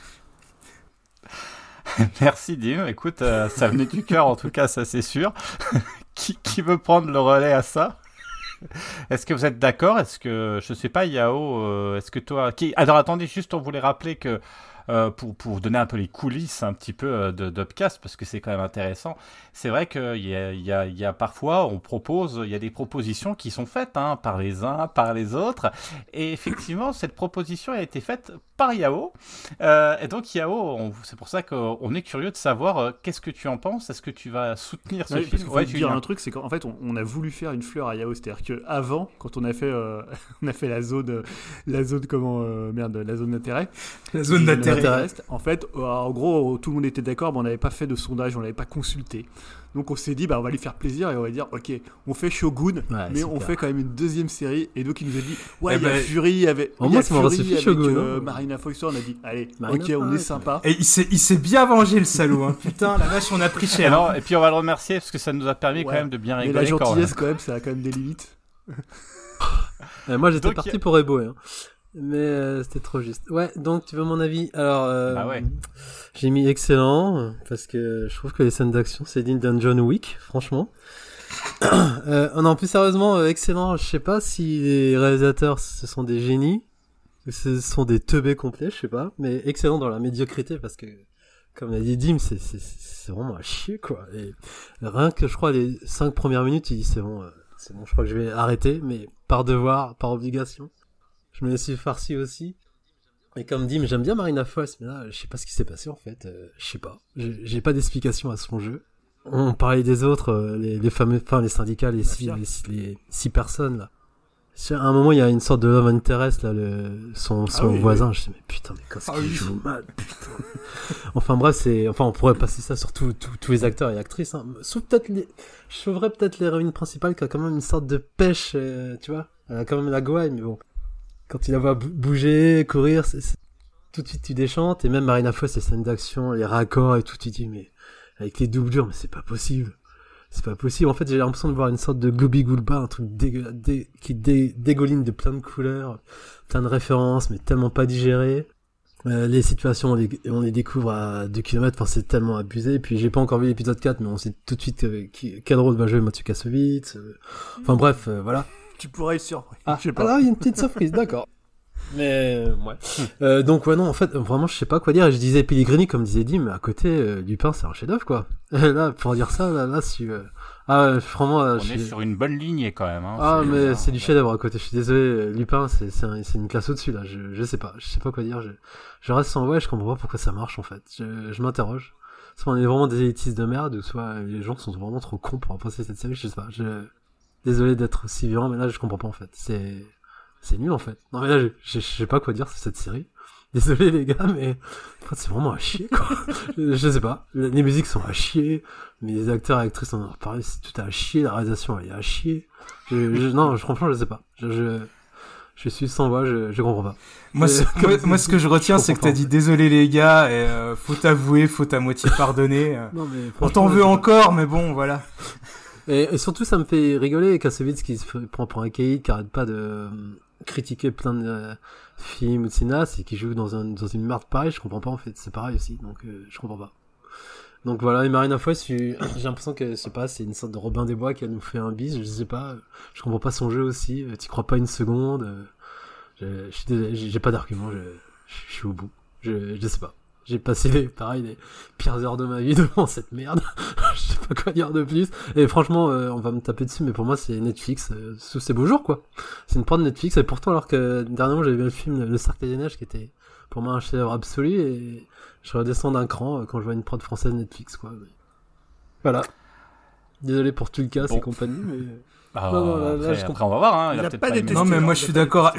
Merci Dim, écoute, ça venait du cœur en tout cas, ça c'est sûr. Qui veut prendre le relais à ça? Est-ce que vous êtes d'accord? Est-ce que, je sais pas, Yao, est-ce que toi... Alors attendez, juste on voulait rappeler que pour donner un peu les coulisses un petit peu d'Upcast, parce que c'est quand même intéressant, c'est vrai qu'il y a parfois, il y a des propositions qui sont faites par les uns, par les autres, et effectivement, cette proposition a été faite par Yao, et donc Yao, c'est pour ça qu'on est curieux de savoir qu'est-ce que tu en penses, est-ce que tu vas soutenir ce film? Faut dire un truc, c'est qu'en fait, on a voulu faire une fleur à Yao, c'est-à-dire qu'avant, quand on a fait la zone d'intérêt. La zone d'intérêt. En fait, en gros, tout le monde était d'accord, mais on n'avait pas fait de sondage, on n'avait pas consulté. Donc on s'est dit, on va lui faire plaisir et on va dire, ok, on fait Shogun, mais on fait quand même une 2e série. Et donc il nous a dit, il y a Fury avec Marina Foïs. On a dit, allez, Marina, ok, on est sympa. Et il s'est bien vengé, le salaud, hein. Putain, la vache, on a pris cher. Et puis on va le remercier parce que ça nous a permis quand même de bien rigoler. Mais la gentillesse, quand même, ça a quand même des limites. Moi j'étais parti pour ébouer, hein. Mais c'était trop juste. Ouais, donc tu veux mon avis? Alors, j'ai mis excellent, parce que je trouve que les scènes d'action, c'est digne d'un John Wick, franchement. Non, plus sérieusement, excellent. Je sais pas si les réalisateurs, ce sont des génies, ou ce sont des teubés complets, je sais pas. Mais excellent dans la médiocrité, parce que, comme l'a dit Dim, c'est vraiment à chier, quoi. Et rien que, je crois, les 5 premières minutes, il dit c'est bon, je crois que je vais arrêter, mais par devoir, par obligation. Je me suis farci aussi. Et comme dit, j'aime bien Marina Foïs, mais là, je sais pas ce qui s'est passé en fait. Je sais pas. J'ai pas d'explication à son jeu. On parlait des autres, les fameux, les syndicats, les 6 personnes là. À un moment, il y a une sorte de love interest là, son voisin. Oui. Je me dis, mais putain, mais qu'est-ce qu'il joue mal, putain. Enfin bref, on pourrait passer ça sur tous les acteurs et actrices. Hein. Sauf peut-être je sauverais peut-être l'héroïne principale qui a quand même une sorte de pêche, tu vois. Elle a quand même la gouaille, mais bon. Quand tu la vois bouger, courir, tout de suite tu déchantes. Et même Marina Foïs, les scènes d'action, les raccords et tout, tu dis, mais avec les doublures, mais c'est pas possible. c'est pas possible. En fait, j'ai l'impression de voir une sorte de Glooby-Goulba, un truc qui dégouline de plein de couleurs, plein de références, mais tellement pas digéré. Les situations, on les découvre à 2 km, enfin, c'est tellement abusé. Et puis, j'ai pas encore vu l'épisode 4, mais on sait tout de suite quel rôle va jouer Mathieu Kassovitz. Enfin, bref, voilà. Tu pourrais être surpris. Ah, je sais pas. Alors, il y a une petite surprise, d'accord. Mais, ouais. Donc, ouais, non, en fait, vraiment, je sais pas quoi dire. Et je disais Pellegrini, comme disait Dim, mais à côté, Lupin, c'est un chef-d'œuvre, quoi. Là, pour dire ça, là, si, vraiment, on est sur une bonne lignée quand même. Mais c'est du chef-d'œuvre à côté. Je suis désolé, Lupin, c'est une classe au-dessus, là. Je sais pas quoi dire. Je reste sans voix, je comprends pas pourquoi ça marche, en fait. Je m'interroge. Soit on est vraiment des élitistes de merde, ou soit les gens sont vraiment trop cons pour apprécier cette série, je sais pas. Désolé d'être aussi violent, mais là, je comprends pas, en fait. C'est nul, en fait. Non, mais là, je sais pas quoi dire sur cette série. Désolé, les gars, mais en fait, c'est vraiment à chier, quoi. je sais pas. Les musiques sont à chier. Mais les acteurs et actrices, on en a reparlé, c'est tout à chier. La réalisation, elle est à chier. Non, franchement, je sais pas. Je suis sans voix, je comprends pas. Moi, ce que je retiens, c'est que t'as dit désolé les gars, et faut avouer, faut à moitié pardonner. Non, mais on t'en veut encore, mais bon, voilà. Et surtout, ça me fait rigoler, Kassovitz qui se prend pour un caïd, qui arrête pas de critiquer plein de films ou de cinéastes, et qui joue dans une merde pareille, je comprends pas en fait, c'est pareil aussi, donc je comprends pas. Donc voilà, et Marina Foïs, j'ai l'impression que, je sais pas, c'est une sorte de Robin des Bois qui a nous fait un bis, je sais pas, je comprends pas son jeu aussi, t'y crois pas une seconde, je suis désolé, j'ai pas d'argument, je suis au bout, je sais pas. J'ai passé les pires heures de ma vie devant cette merde. Je sais pas quoi dire de plus. Et franchement, on va me taper dessus, mais pour moi, c'est Netflix sous ses beaux jours, quoi. C'est une prod de Netflix, et pourtant, alors que dernièrement, j'avais vu le film Le Cercle des Neiges, qui était pour moi un chef-d'œuvre absolu, et je redescends d'un cran quand je vois une prod française Netflix, quoi. Mais... Voilà. Désolé pour Tulkas et compagnie, mais... Après, on va voir, hein. Il a peut-être pas aimé. Non, mais moi, je suis d'accord.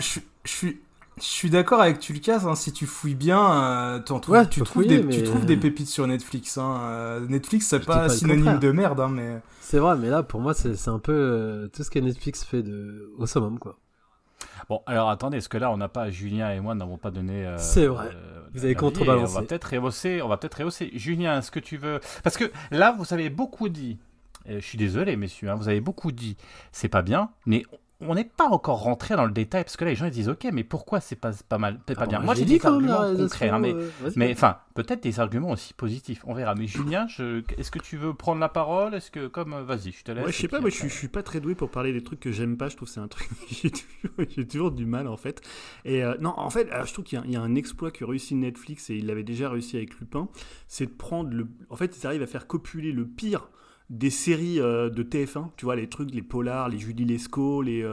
Je suis d'accord avec Tulkas, hein, si tu fouilles bien, tu trouves des pépites sur Netflix. Hein. Netflix, c'est pas synonyme de merde, hein, mais... C'est vrai, mais là, pour moi, c'est un peu tout ce que Netflix fait au summum, quoi. Bon, alors attendez, est-ce que là, on n'a pas, Julien et moi n'avons pas donné... c'est vrai, vous avez contrebalancé. On va peut-être rehausser. Julien, est-ce que tu veux... Parce que là, vous avez beaucoup dit, je suis désolé, messieurs, hein, vous avez beaucoup dit, c'est pas bien, mais... On n'est pas encore rentré dans le détail, parce que là, les gens ils disent ok, mais pourquoi c'est pas mal, c'est pas bien. Moi, j'ai des arguments concrets, hein, mais enfin, peut-être des arguments aussi positifs. On verra. Mais Julien, est-ce que tu veux prendre la parole ? Est-ce que vas-y, je te laisse. Ouais, je sais pas. Moi, je suis pas très doué pour parler des trucs que j'aime pas. Je trouve que c'est un truc j'ai toujours du mal en fait. Et non, en fait, je trouve qu'il y a un exploit que réussit Netflix, et il l'avait déjà réussi avec Lupin, c'est de prendre en fait, ils arrivent à faire copuler le pire des séries de TF1, tu vois, les trucs, les polars, les Julie Lescaut, les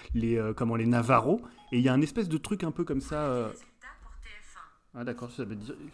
Navarro, et il y a un espèce de truc un peu comme ça. Ah d'accord, ça veut dire.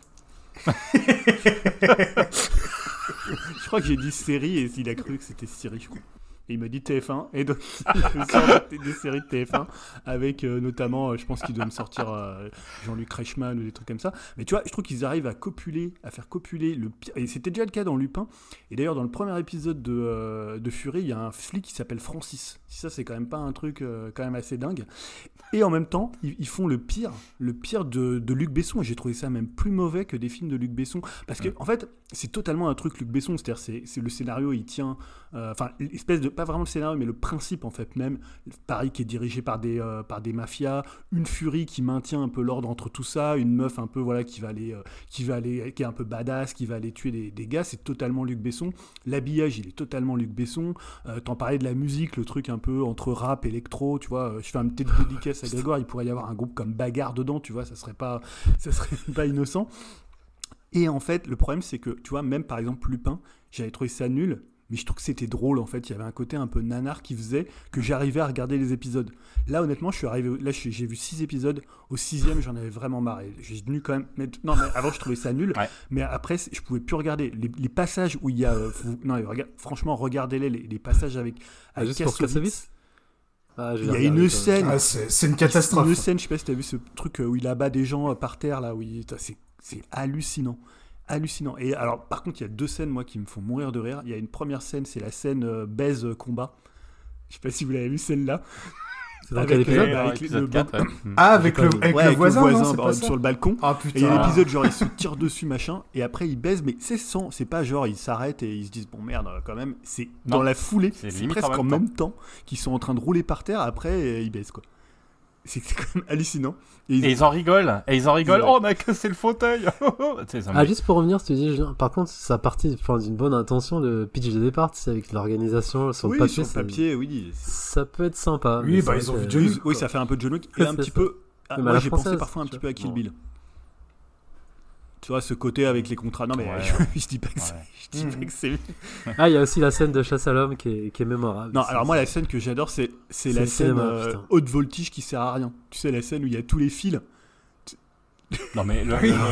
Je crois que j'ai dit série et il a cru que c'était Siri, je crois. Et il m'a dit TF1, et donc il me sort des séries de TF1 avec notamment, je pense qu'il doit me sortir Jean-Luc Reichmann ou des trucs comme ça. Mais tu vois, je trouve qu'ils arrivent à faire copuler le pire. Et c'était déjà le cas dans Lupin. Et d'ailleurs, dans le premier épisode de Fury, il y a un flic qui s'appelle Francis. Ça, c'est quand même pas un truc quand même assez dingue. Et en même temps, ils font le pire de Luc Besson. Et j'ai trouvé ça même plus mauvais que des films de Luc Besson. Parce que, en fait, c'est totalement un truc Luc Besson. C'est-à-dire, c'est le scénario, il tient... Enfin, l'espèce de... Pas vraiment le scénario, mais le principe, en fait, même. Pareil, qui est dirigé par des mafias. Une Fury qui maintient un peu l'ordre entre tout ça. Une meuf un peu, voilà, qui est un peu badass, qui va aller tuer des gars. C'est totalement Luc Besson. L'habillage, il est totalement Luc Besson. T'en parlais de la musique, le truc un peu entre rap, électro, tu vois. Je fais une petite dédicace à Grégoire. Il pourrait y avoir un groupe comme Bagarre dedans, tu vois. Ça serait pas innocent. Et en fait, le problème, c'est que, tu vois, même par exemple Lupin, j'avais trouvé ça nul, mais je trouve que c'était drôle, en fait. Il y avait un côté un peu nanar qui faisait que j'arrivais à regarder les épisodes. Là, honnêtement, j'ai vu 6 épisodes. Au 6e, j'en avais vraiment marre. J'ai tenu quand même... mais avant, je trouvais ça nul. Ouais. Mais après, je pouvais plus regarder. Les passages où il y a... franchement, regardez-les, les passages avec juste pour Kassovitz. Il y a une scène... c'est une catastrophe. Une scène, je sais pas si t'as vu ce truc où il abat des gens par terre, là, où c'est hallucinant. Et alors, par contre, il y a 2 scènes, moi, qui me font mourir de rire. Il y a une première scène, c'est la scène baise combat. Je sais pas si vous l'avez vu, celle-là. C'est dans quel épisode avec Épisode 4, ouais. Ah, avec le voisin, non, c'est pas ça sur le balcon. Ah Et il y a putain. l'épisode genre ils se tirent dessus machin et après ils baisent mais c'est pas genre ils s'arrêtent et ils se disent bon merde quand même c'est Non. dans la foulée C'est c'est limite presque en en même même temps qu'ils sont en train de rouler par terre après ils baissent quoi. C'est quand même hallucinant. Et ils en rigolent. Ouais. Oh, on a cassé le fauteuil. Tu sais, ça me- Ah, juste pour revenir, tu dis, par contre, ça partit d'une bonne intention, le pitch de départ, tu sais, avec l'organisation sur oui, le papier. sur le papier oui. Ça peut être sympa. Oui, mais bah, c'est ils vrai ont vu que- John Wick. Oui, quoi. ça fait un peu John Wick et C'est un petit ça. peu Mais à moi la j'ai pensé française, parfois un tu petit vois. peu à Kill Bon. Bill. Tu vois ce côté avec les contrats. Non mais Ouais. je dis pas que c'est Ouais. je dis pas que c'est Ah, il y a aussi la scène de chasse à l'homme qui est mémorable. Non, alors moi la scène que j'adore c'est la C'est le scène cinéma, putain. haute voltige qui sert à rien. Tu sais la scène où il y a tous les fils. Non mais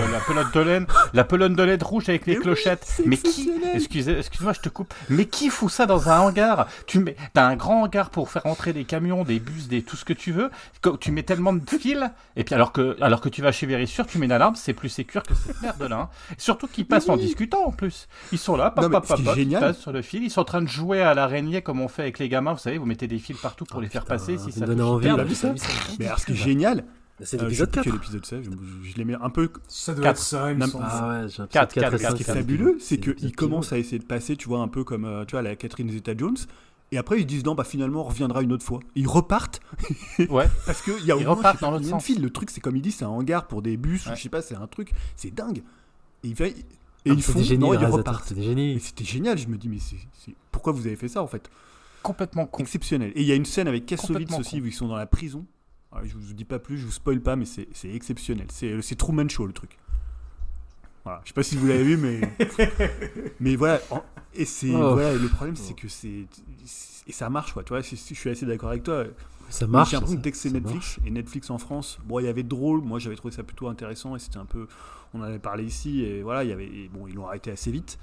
la pelote de LED rouge avec les Mais oui, clochettes. c'est Mais qui exceptionnel. excuse-moi, je te coupe. Mais qui fout ça dans un hangar? T'as un grand hangar pour faire entrer des camions, des bus, tout ce que tu veux. Tu mets tellement de fils et puis alors que tu vas chez Verisure, tu mets une alarme, c'est plus sécure que cette merde là. Hein. Surtout qu'ils passent en discutant en plus. Ils sont là, Non, mais ce qui est ils génial- passent sur le fil, ils sont en train de jouer à l'araignée comme on fait avec les gamins, vous savez, vous mettez des fils partout pour les faire passer si ça ça me donne touche, envie. ils T'as perdent. vu ça Mais alors ce qui est génial, C'est je sais l'épisode plus 4. quel épisode c'est, je les mets un peu. Ça doit 4. être ça, il me Non, semble. Ah ouais, j'ai un Quatre, épisode 4 et quatre, Ce qui est 5, fabuleux, c'est l'épisode qu'ils commencent à essayer de passer, tu vois, un peu comme tu vois, la Catherine Zeta-Jones. Et après, ils disent non, bah finalement, on reviendra une autre fois. Ils repartent Ouais. parce qu'il y a au Ils moins repartent je sais pas dans l'autre combien de sens. fils. Le truc, c'est comme ils disent, c'est un hangar pour des bus ou Ouais. je sais pas, c'est un truc, c'est dingue. Et Ah, ils c'est font des génies, non, les ils réalisateurs, repartent. c'est des Et génies. c'était génial. Je me dis mais pourquoi vous avez fait ça en fait? Complètement con. Exceptionnel. Et il y a une scène avec Kassovitz Complètement aussi con. où ils sont dans la prison. Alors, je vous dis pas plus, je vous spoil pas, mais c'est exceptionnel. C'est Truman Show le truc. Voilà. Je sais pas si vous l'avez vu, mais voilà. Et c'est Oh. voilà. Et le problème c'est que et ça marche quoi. Tu vois, je suis assez d'accord avec toi. Ça Mais marche. j'ai l'impression ça- que dès que c'est ça Netflix marche. et Netflix en France, bon, il y avait drôle. Moi, j'avais trouvé ça plutôt intéressant et c'était un peu, on en avait parlé ici et voilà, il y avait, et bon, ils l'ont arrêté assez vite.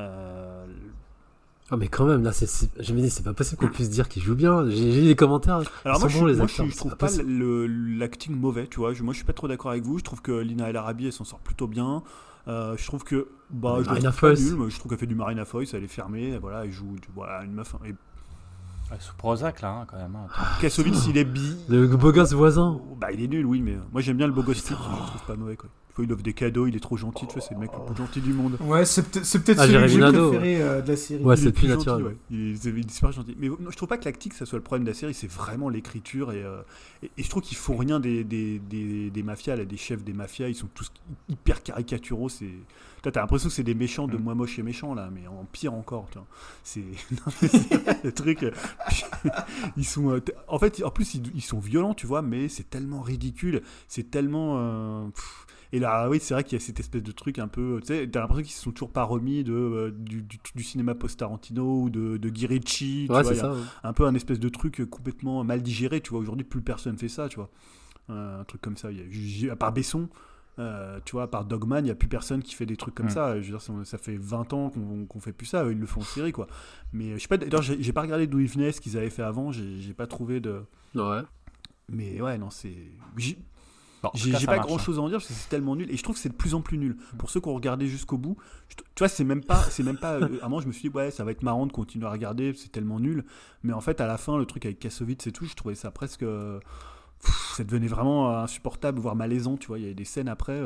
Ah, mais quand même, là, je me dis, c'est pas possible qu'on puisse dire qu'il joue bien. J'ai lu les commentaires. Alors Ils moi, sont bons, les je acteurs, c'est trouve pas pas possible. l'acting mauvais, tu vois. Moi, je suis pas trop d'accord avec vous. Je trouve que Lina El Arabi, elle s'en sort plutôt bien. Je trouve que, je la Marina trouve pas Foïs. nulle, mais je trouve qu'elle fait du Marina Foïs, elle est fermée, voilà, elle joue, voilà, une meuf. Et Ouais, sous Prozac là, hein, quand même. Hein. Kassovitz, il est bi. Le beau gosse voisin. Bah, il est nul, oui, mais moi j'aime bien le beau gosse type, je le trouve pas mauvais, quoi. Des fois, il offre des cadeaux, il est trop gentil, tu vois, c'est le mec le plus gentil du monde. Ouais, c'est peut-être Ah, celui que Jérémy j'ai Nadeau, préféré de la série. Ouais, Il c'est est plus gentil, naturel. ouais. Il est super gentil. Mais non, je trouve pas que l'acting, ça soit le problème de la série, c'est vraiment l'écriture. Et je trouve qu'ils font rien des mafias, là, des chefs des mafias, ils sont tous hyper caricaturaux. Toi, t'as l'impression que c'est des méchants de Moi Moche et Méchant, là, mais en pire encore. Tu vois. Non, mais c'est vrai, le truc. Ils sont. En fait, en plus, ils sont violents, tu vois, mais c'est tellement ridicule. C'est tellement. Et là, oui, c'est vrai qu'il y a cette espèce de truc un peu. Tu sais, t'as l'impression qu'ils se sont toujours pas remis du cinéma post-Tarantino ou de Guy Ritchie. Tu Ouais, vois, c'est il y a ça. Ouais. un peu un espèce de truc complètement mal digéré. Tu vois, aujourd'hui, plus personne fait ça, tu vois. Un truc comme ça. À part Besson, tu vois, à part Dogman, il n'y a plus personne qui fait des trucs comme ça. Je veux dire, ça fait 20 ans qu'on fait plus ça. Ils le font en série, quoi. Mais je sais pas. D'ailleurs, j'ai pas regardé d'où ils venaient, ce qu'ils avaient fait avant. J'ai pas trouvé de. Ouais. Mais ouais, non, c'est. Bon, en tout J'ai cas, ça pas marche, grand hein. chose à en dire parce que c'est tellement nul et je trouve que c'est de plus en plus nul. Pour ceux qui ont regardé jusqu'au bout, tu vois, c'est même pas. À un moment, je me suis dit, ouais, ça va être marrant de continuer à regarder, c'est tellement nul. Mais en fait, à la fin, le truc avec Kassovitz et tout, je trouvais ça presque. Ça devenait vraiment insupportable, voire malaisant, tu vois. Il y avait des scènes après.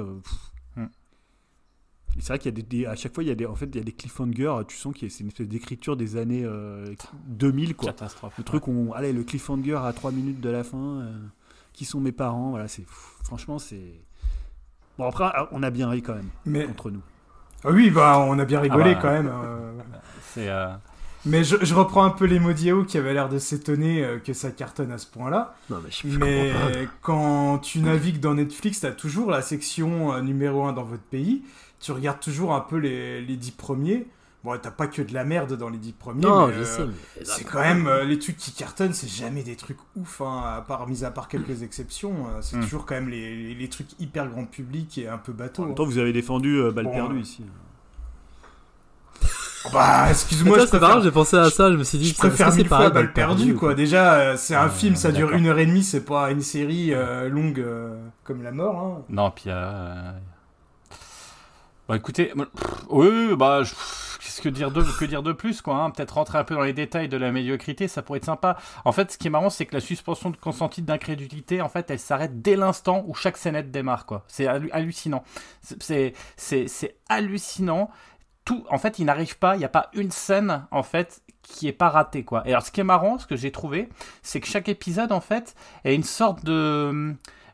Et c'est vrai qu'il y a à chaque fois, il y a des cliffhangers, tu sens que c'est une espèce d'écriture des années 2000, quoi. Catastrophe. Le truc où, allez, le cliffhanger à 3 minutes de la fin, qui sont mes parents, voilà, franchement, c'est... Bon, après, on a bien ri quand même, Mais entre nous. ah oui, bah on a bien rigolé Ah bah, quand même. C'est. Mais je reprends un peu les mots d'Yao qui avait l'air de s'étonner que ça cartonne à ce point-là. Non, mais je Mais comprends pas. quand tu navigues dans Netflix, t'as toujours la section numéro 1 dans votre pays. Tu regardes toujours un peu les 10 premiers. Bon, t'as pas que de la merde dans les 10 premiers. Non, mais, je sais. Mais c'est quand même les trucs qui cartonnent, c'est jamais des trucs ouf, hein, mis à part quelques exceptions. C'est toujours quand même les trucs hyper grand public et un peu En bateau. même temps, vous avez défendu Balle Bon, perdue ici. Bah, excuse-moi, Moi, je c'est préfère, marrant, j'ai pensé à ça, je me suis dit, je préfère est-ce que 1000 c'est fois pareil, Balle perdue, quoi. Déjà, c'est un film, ça dure d'accord. 1h30, c'est pas une série longue comme la mort. Hein. Non, puis Bah écoutez, oui, bah qu'est-ce que dire de plus quoi, hein. Peut-être rentrer un peu dans les détails de la médiocrité, ça pourrait être sympa. En fait, ce qui est marrant, c'est que la suspension de consenti d'incrédulité, en fait, elle s'arrête dès l'instant où chaque scénette démarre quoi. C'est hallucinant. C'est hallucinant. Tout, en fait, il n'arrive pas, il n'y a pas une scène en fait qui est pas ratée quoi. Et alors, ce qui est marrant, ce que j'ai trouvé, c'est que chaque épisode en fait est une sorte de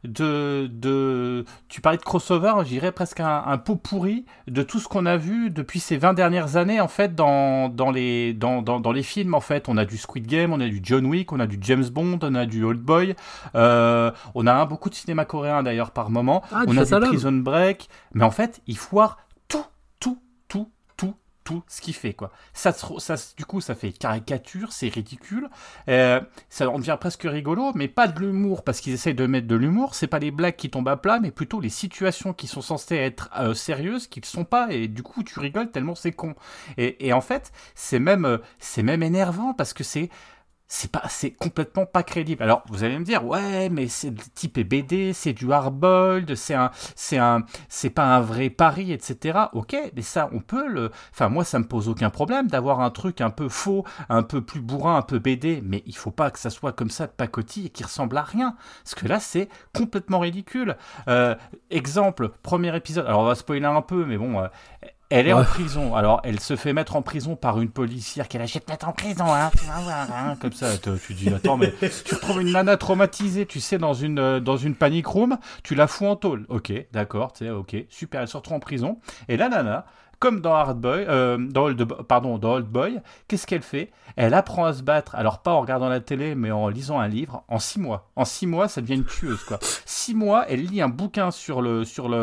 tu parlais de crossover, je dirais presque un pot pourri de tout ce qu'on a vu depuis ces 20 dernières années en fait dans les films en fait. On a du Squid Game, on a du John Wick, on a du James Bond, on a du Old Boy, on a beaucoup de cinéma coréen d'ailleurs par moment, on a du Prison Break, mais en fait il foire tout ce qu'il fait quoi. Ça du coup ça fait caricature, c'est ridicule, ça en devient presque rigolo, mais pas de l'humour parce qu'ils essayent de mettre de l'humour, c'est pas les blagues qui tombent à plat, mais plutôt les situations qui sont censées être sérieuses qui ne sont pas, et du coup tu rigoles tellement c'est con. Et en fait c'est même énervant parce que c'est complètement pas crédible. Alors, vous allez me dire, ouais, mais c'est le type est BD, c'est du hard-boiled, c'est pas un vrai pari, etc. Ok, mais ça, on peut enfin, moi, ça me pose aucun problème d'avoir un truc un peu faux, un peu plus bourrin, un peu BD, mais il faut pas que ça soit comme ça de pacotille et qui ressemble à rien. Parce que là, c'est complètement ridicule. Exemple, premier épisode. Alors, on va spoiler un peu, mais bon, elle est en prison. Alors, elle se fait mettre en prison par une policière qu'elle achète mettre en prison, hein, tu vas voir, hein, comme ça. Tu dis, attends, mais tu retrouves une nana traumatisée, tu sais, dans une panic room, tu la fous en tôle. Ok, d'accord, tu sais, ok, super, elle se retrouve en prison. Et la nana, comme dans Old Boy, qu'est-ce qu'elle fait ? Elle apprend à se battre, alors pas en regardant la télé, mais en lisant un livre, en 6 mois. En 6 mois, ça devient une tueuse, quoi. 6 mois, elle lit un bouquin sur le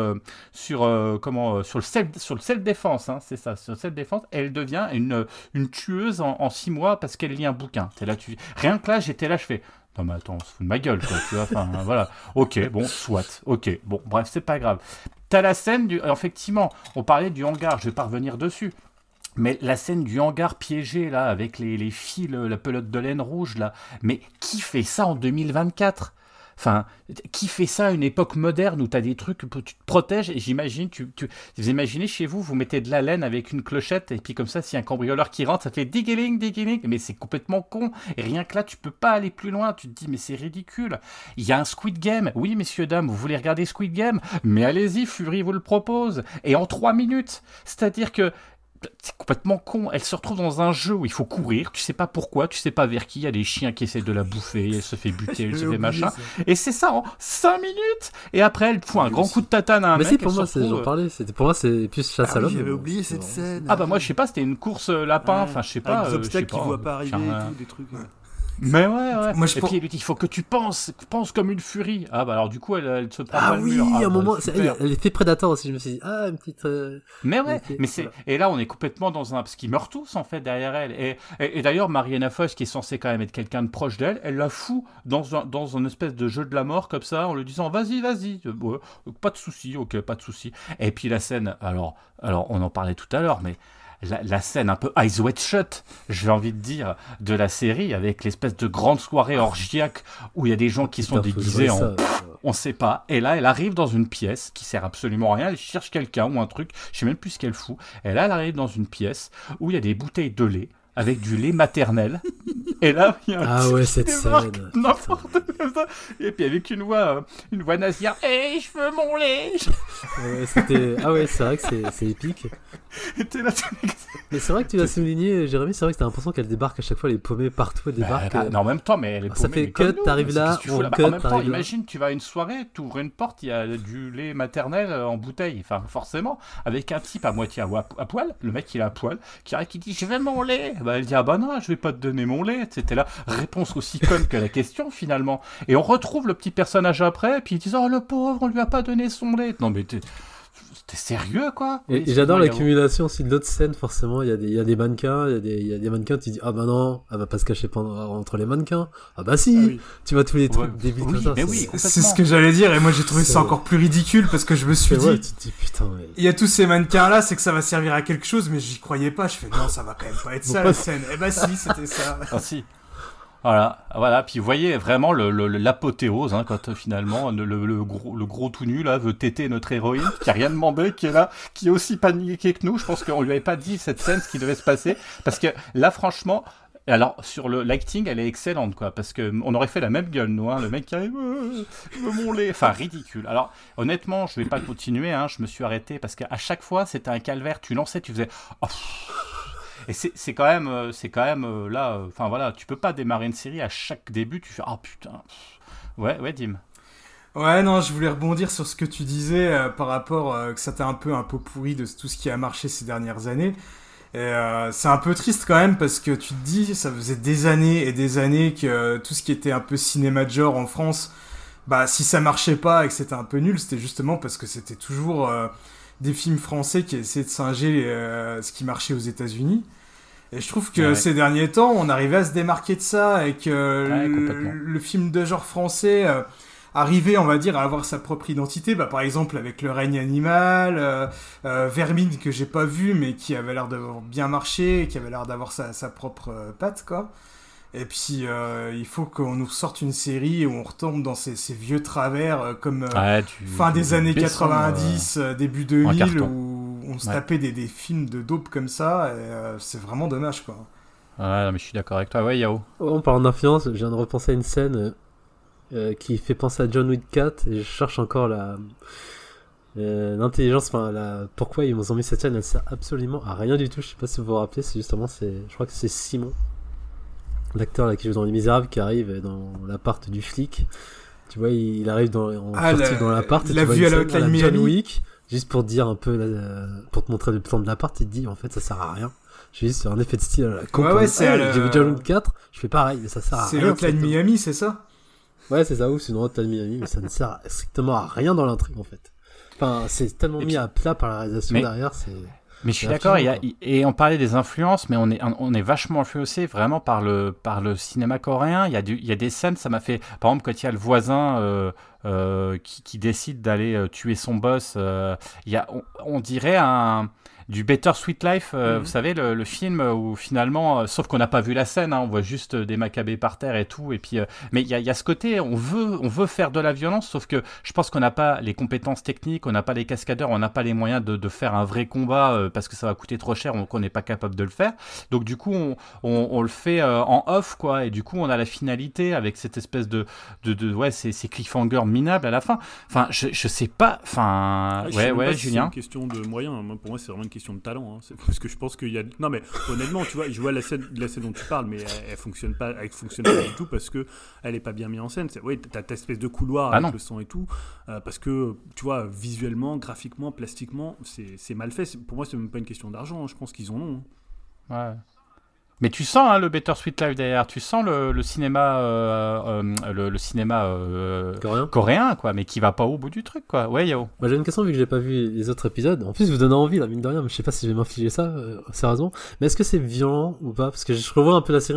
self-défense, hein, c'est ça, sur le self-défense, et elle devient une tueuse en 6 mois parce qu'elle lit un bouquin. Rien que là, j'étais là, je fais... Non mais attends, on se fout de ma gueule, quoi, tu vois, enfin, voilà. Ok, bon, soit, ok, bon, bref, c'est pas grave. T'as la scène effectivement, on parlait du hangar, je vais pas revenir dessus, mais la scène du hangar piégé, là, avec les fils, la pelote de laine rouge, là, mais qui fait ça en 2024 ? Enfin, qui fait ça à une époque moderne où tu as des trucs où tu te protèges, et j'imagine, vous imaginez chez vous, vous mettez de la laine avec une clochette, et puis comme ça, s'il y a un cambrioleur qui rentre, ça fait diggling, mais c'est complètement con, et rien que là, tu peux pas aller plus loin, tu te dis, mais c'est ridicule. Il y a un Squid Game, oui, messieurs, dames, vous voulez regarder Squid Game ? Mais allez-y, Fury vous le propose, et en 3 minutes, c'est-à-dire que c'est complètement con. Elle se retrouve dans un jeu où il faut courir, tu sais pas pourquoi, tu sais pas vers qui, il y a des chiens qui essaient de la bouffer, elle se fait buter, elle se fait machin, et c'est ça en 5 minutes, et après elle fout un grand coup de tatane à un mec. Mais si, pour moi, j'en parlais, pour moi c'est plus chasse à l'homme. J'avais oublié cette scène. Ah bah moi je sais pas, c'était une course lapin, enfin je sais pas. Avec des obstacles qui voient pas arriver et tout, des trucs... Mais ouais. Moi, et puis il faut que tu penses comme une furie. Ah bah alors du coup elle se prend pas le mur. Ah oui, à un moment, elle est fait Predator aussi, je me suis dit, une petite... Mais ouais, mais c'est... Et là on est complètement dans un... Parce qu'ils meurent tous en fait derrière elle. Et d'ailleurs Marianne Foch, qui est censée quand même être quelqu'un de proche d'elle, elle la fout dans un espèce de jeu de la mort comme ça, en lui disant vas-y, ouais, pas de souci, ok, pas de souci. Et puis la scène, alors on en parlait tout à l'heure, mais... La scène un peu Eyes Wide Shut, j'ai envie de dire, de la série, avec l'espèce de grande soirée orgiaque où il y a des gens qui sont déguisés en... On sait pas. Et là, elle arrive dans une pièce qui sert absolument à rien. Elle cherche quelqu'un ou un truc, je sais même plus ce qu'elle fout. Et là, elle arrive dans une pièce où il y a des bouteilles de lait, avec du lait maternel. Et là, il y a un cette scène. N'importe quoi ça. Et puis avec une voix nasillarde. Hey, je veux mon lait. C'est vrai que c'est épique. Là, mais c'est vrai que tu l'as souligné, Jérémy, c'est vrai que t'as l'impression qu'elle débarque à chaque fois, elle est paumée partout, elle débarque. Non, en même temps, mais elle est paumée. Ça fait cut, t'arrives là, en même temps, imagine, tu vas à une soirée, tu ouvres une porte, il y a du lait maternel en bouteille. Enfin, forcément, avec un type à moitié à poil, le mec il est à poil, qui dit je veux mon lait. Bah, elle dit ah bah non, je vais pas te donner mon lait. C'était là, réponse aussi conne que la question finalement. Et on retrouve le petit personnage après, puis ils disent oh le pauvre, on lui a pas donné son lait. Non mais t'es sérieux quoi. Et j'adore l'accumulation aussi de l'autre scène, forcément. Il y a des mannequins, il y a des mannequins, tu dis ah bah non, elle va pas se cacher entre les mannequins. Ah bah si, tu vois tous les trucs débiles comme ça. Mais c'est ce que j'allais dire, et moi j'ai trouvé ça encore plus ridicule parce que je me suis dit, tu te dis putain, mais... il y a tous ces mannequins là, c'est que ça va servir à quelque chose, mais j'y croyais pas. Je fais non, ça va quand même pas être ça la scène. Eh bah si, c'était ça. Ah si. Voilà. Puis vous voyez vraiment l'apothéose, hein, quand finalement le gros tout nu là veut téter notre héroïne, qui a rien demandé, qui est là, qui est aussi paniqué que nous. Je pense qu'on lui avait pas dit cette scène, ce qui devait se passer, parce que là, franchement. Alors, sur le l'acting, elle est excellente, quoi, parce qu'on aurait fait la même gueule, nous, hein, le mec qui arrive, mon lait, enfin, ridicule. Alors, honnêtement, je vais pas continuer, hein, je me suis arrêté, parce qu'à chaque fois, c'était un calvaire, tu lançais, tu faisais, et c'est quand même là, enfin voilà, tu peux pas démarrer une série, à chaque début, tu fais, putain, ouais, Dim. Ouais, non, je voulais rebondir sur ce que tu disais par rapport que ça t'est un pot pourri de tout ce qui a marché ces dernières années. Et c'est un peu triste quand même parce que tu te dis, ça faisait des années et des années que tout ce qui était un peu cinéma de genre en France, bah si ça marchait pas et que c'était un peu nul, c'était justement parce que c'était toujours des films français qui essayaient de singer ce qui marchait aux États-Unis. Et je trouve que ces derniers temps, on arrivait à se démarquer de ça et que le film de genre français arriver, on va dire, à avoir sa propre identité, bah, par exemple avec Le règne animal, Vermine que j'ai pas vu mais qui avait l'air d'avoir bien marché et qui avait l'air d'avoir sa propre patte, quoi. Et puis il faut qu'on nous sorte une série où on retombe dans ces vieux travers comme fin des années 90, début 2000 où on se tapait des films de dope comme ça et c'est vraiment dommage, quoi. Ouais, mais je suis d'accord avec toi, Yao. En parlant d'influence, je viens de repenser à une scène qui fait penser à John Wick 4 et je cherche encore l'intelligence, pourquoi ils ont mis cette scène. Elle sert absolument à rien du tout, je sais pas si vous vous rappelez, je crois que c'est Simon, l'acteur là qui joue dans Les Misérables, qui arrive dans l'appart du flic, tu vois, il arrive dans l'appart, il a vu à l'Hotline Miami, John Wick, juste pour te dire un peu pour te montrer le plan de l'appart, il te dit en fait ça sert à rien. J'ai juste un effet de style à la con. J'ai vu John Wick 4, je fais pareil, mais ça sert à rien. C'est l'Hotline Miami, c'est ça? Ouais, c'est ça, c'est une Hotline Miami, mais ça ne sert strictement à rien dans l'intrigue, en fait. Enfin, c'est tellement mis à plat par la réalisation derrière, Mais je suis d'accord, et on parlait des influences, mais on est vachement influencé vraiment par le cinéma coréen. Il y a des scènes, ça m'a fait... Par exemple, quand il y a le voisin qui décide d'aller tuer son boss, on dirait du Better Sweet Life, vous savez, le film où finalement, sauf qu'on n'a pas vu la scène, hein, on voit juste des macabées par terre et tout, et puis, mais il y a ce côté, on veut faire de la violence, sauf que je pense qu'on n'a pas les compétences techniques, on n'a pas les cascadeurs, on n'a pas les moyens de faire un vrai combat parce que ça va coûter trop cher, donc on n'est pas capable de le faire. Donc du coup, on le fait en off, quoi, et du coup, on a la finalité avec cette espèce de ces cliffhangers minables à la fin. Enfin, je sais pas, enfin, Julien. C'est une question de moyens. Pour moi, c'est vraiment une question de talent, hein. C'est parce que je pense qu'il y a... Non mais honnêtement, tu vois, je vois la scène dont tu parles, mais elle fonctionne pas du tout parce que elle est pas bien mise en scène. T'as ta espèce de couloir avec le sang et tout, parce que tu vois, visuellement, graphiquement, plastiquement, c'est mal fait. Pour moi, c'est même pas une question d'argent, hein. Je pense qu'ils en ont, hein. Ouais. Mais tu sens le Better Sweet Life derrière, tu sens le cinéma, le cinéma coréen, quoi, mais qui va pas au bout du truc, quoi. Ouais, Yao. J'ai une question, vu que j'ai pas vu les autres épisodes. En plus, vous donnez envie, là, mine de rien, mais je sais pas si je vais m'infliger ça, sérieusement. Mais est-ce que c'est violent ou pas? Parce que je revois un peu la série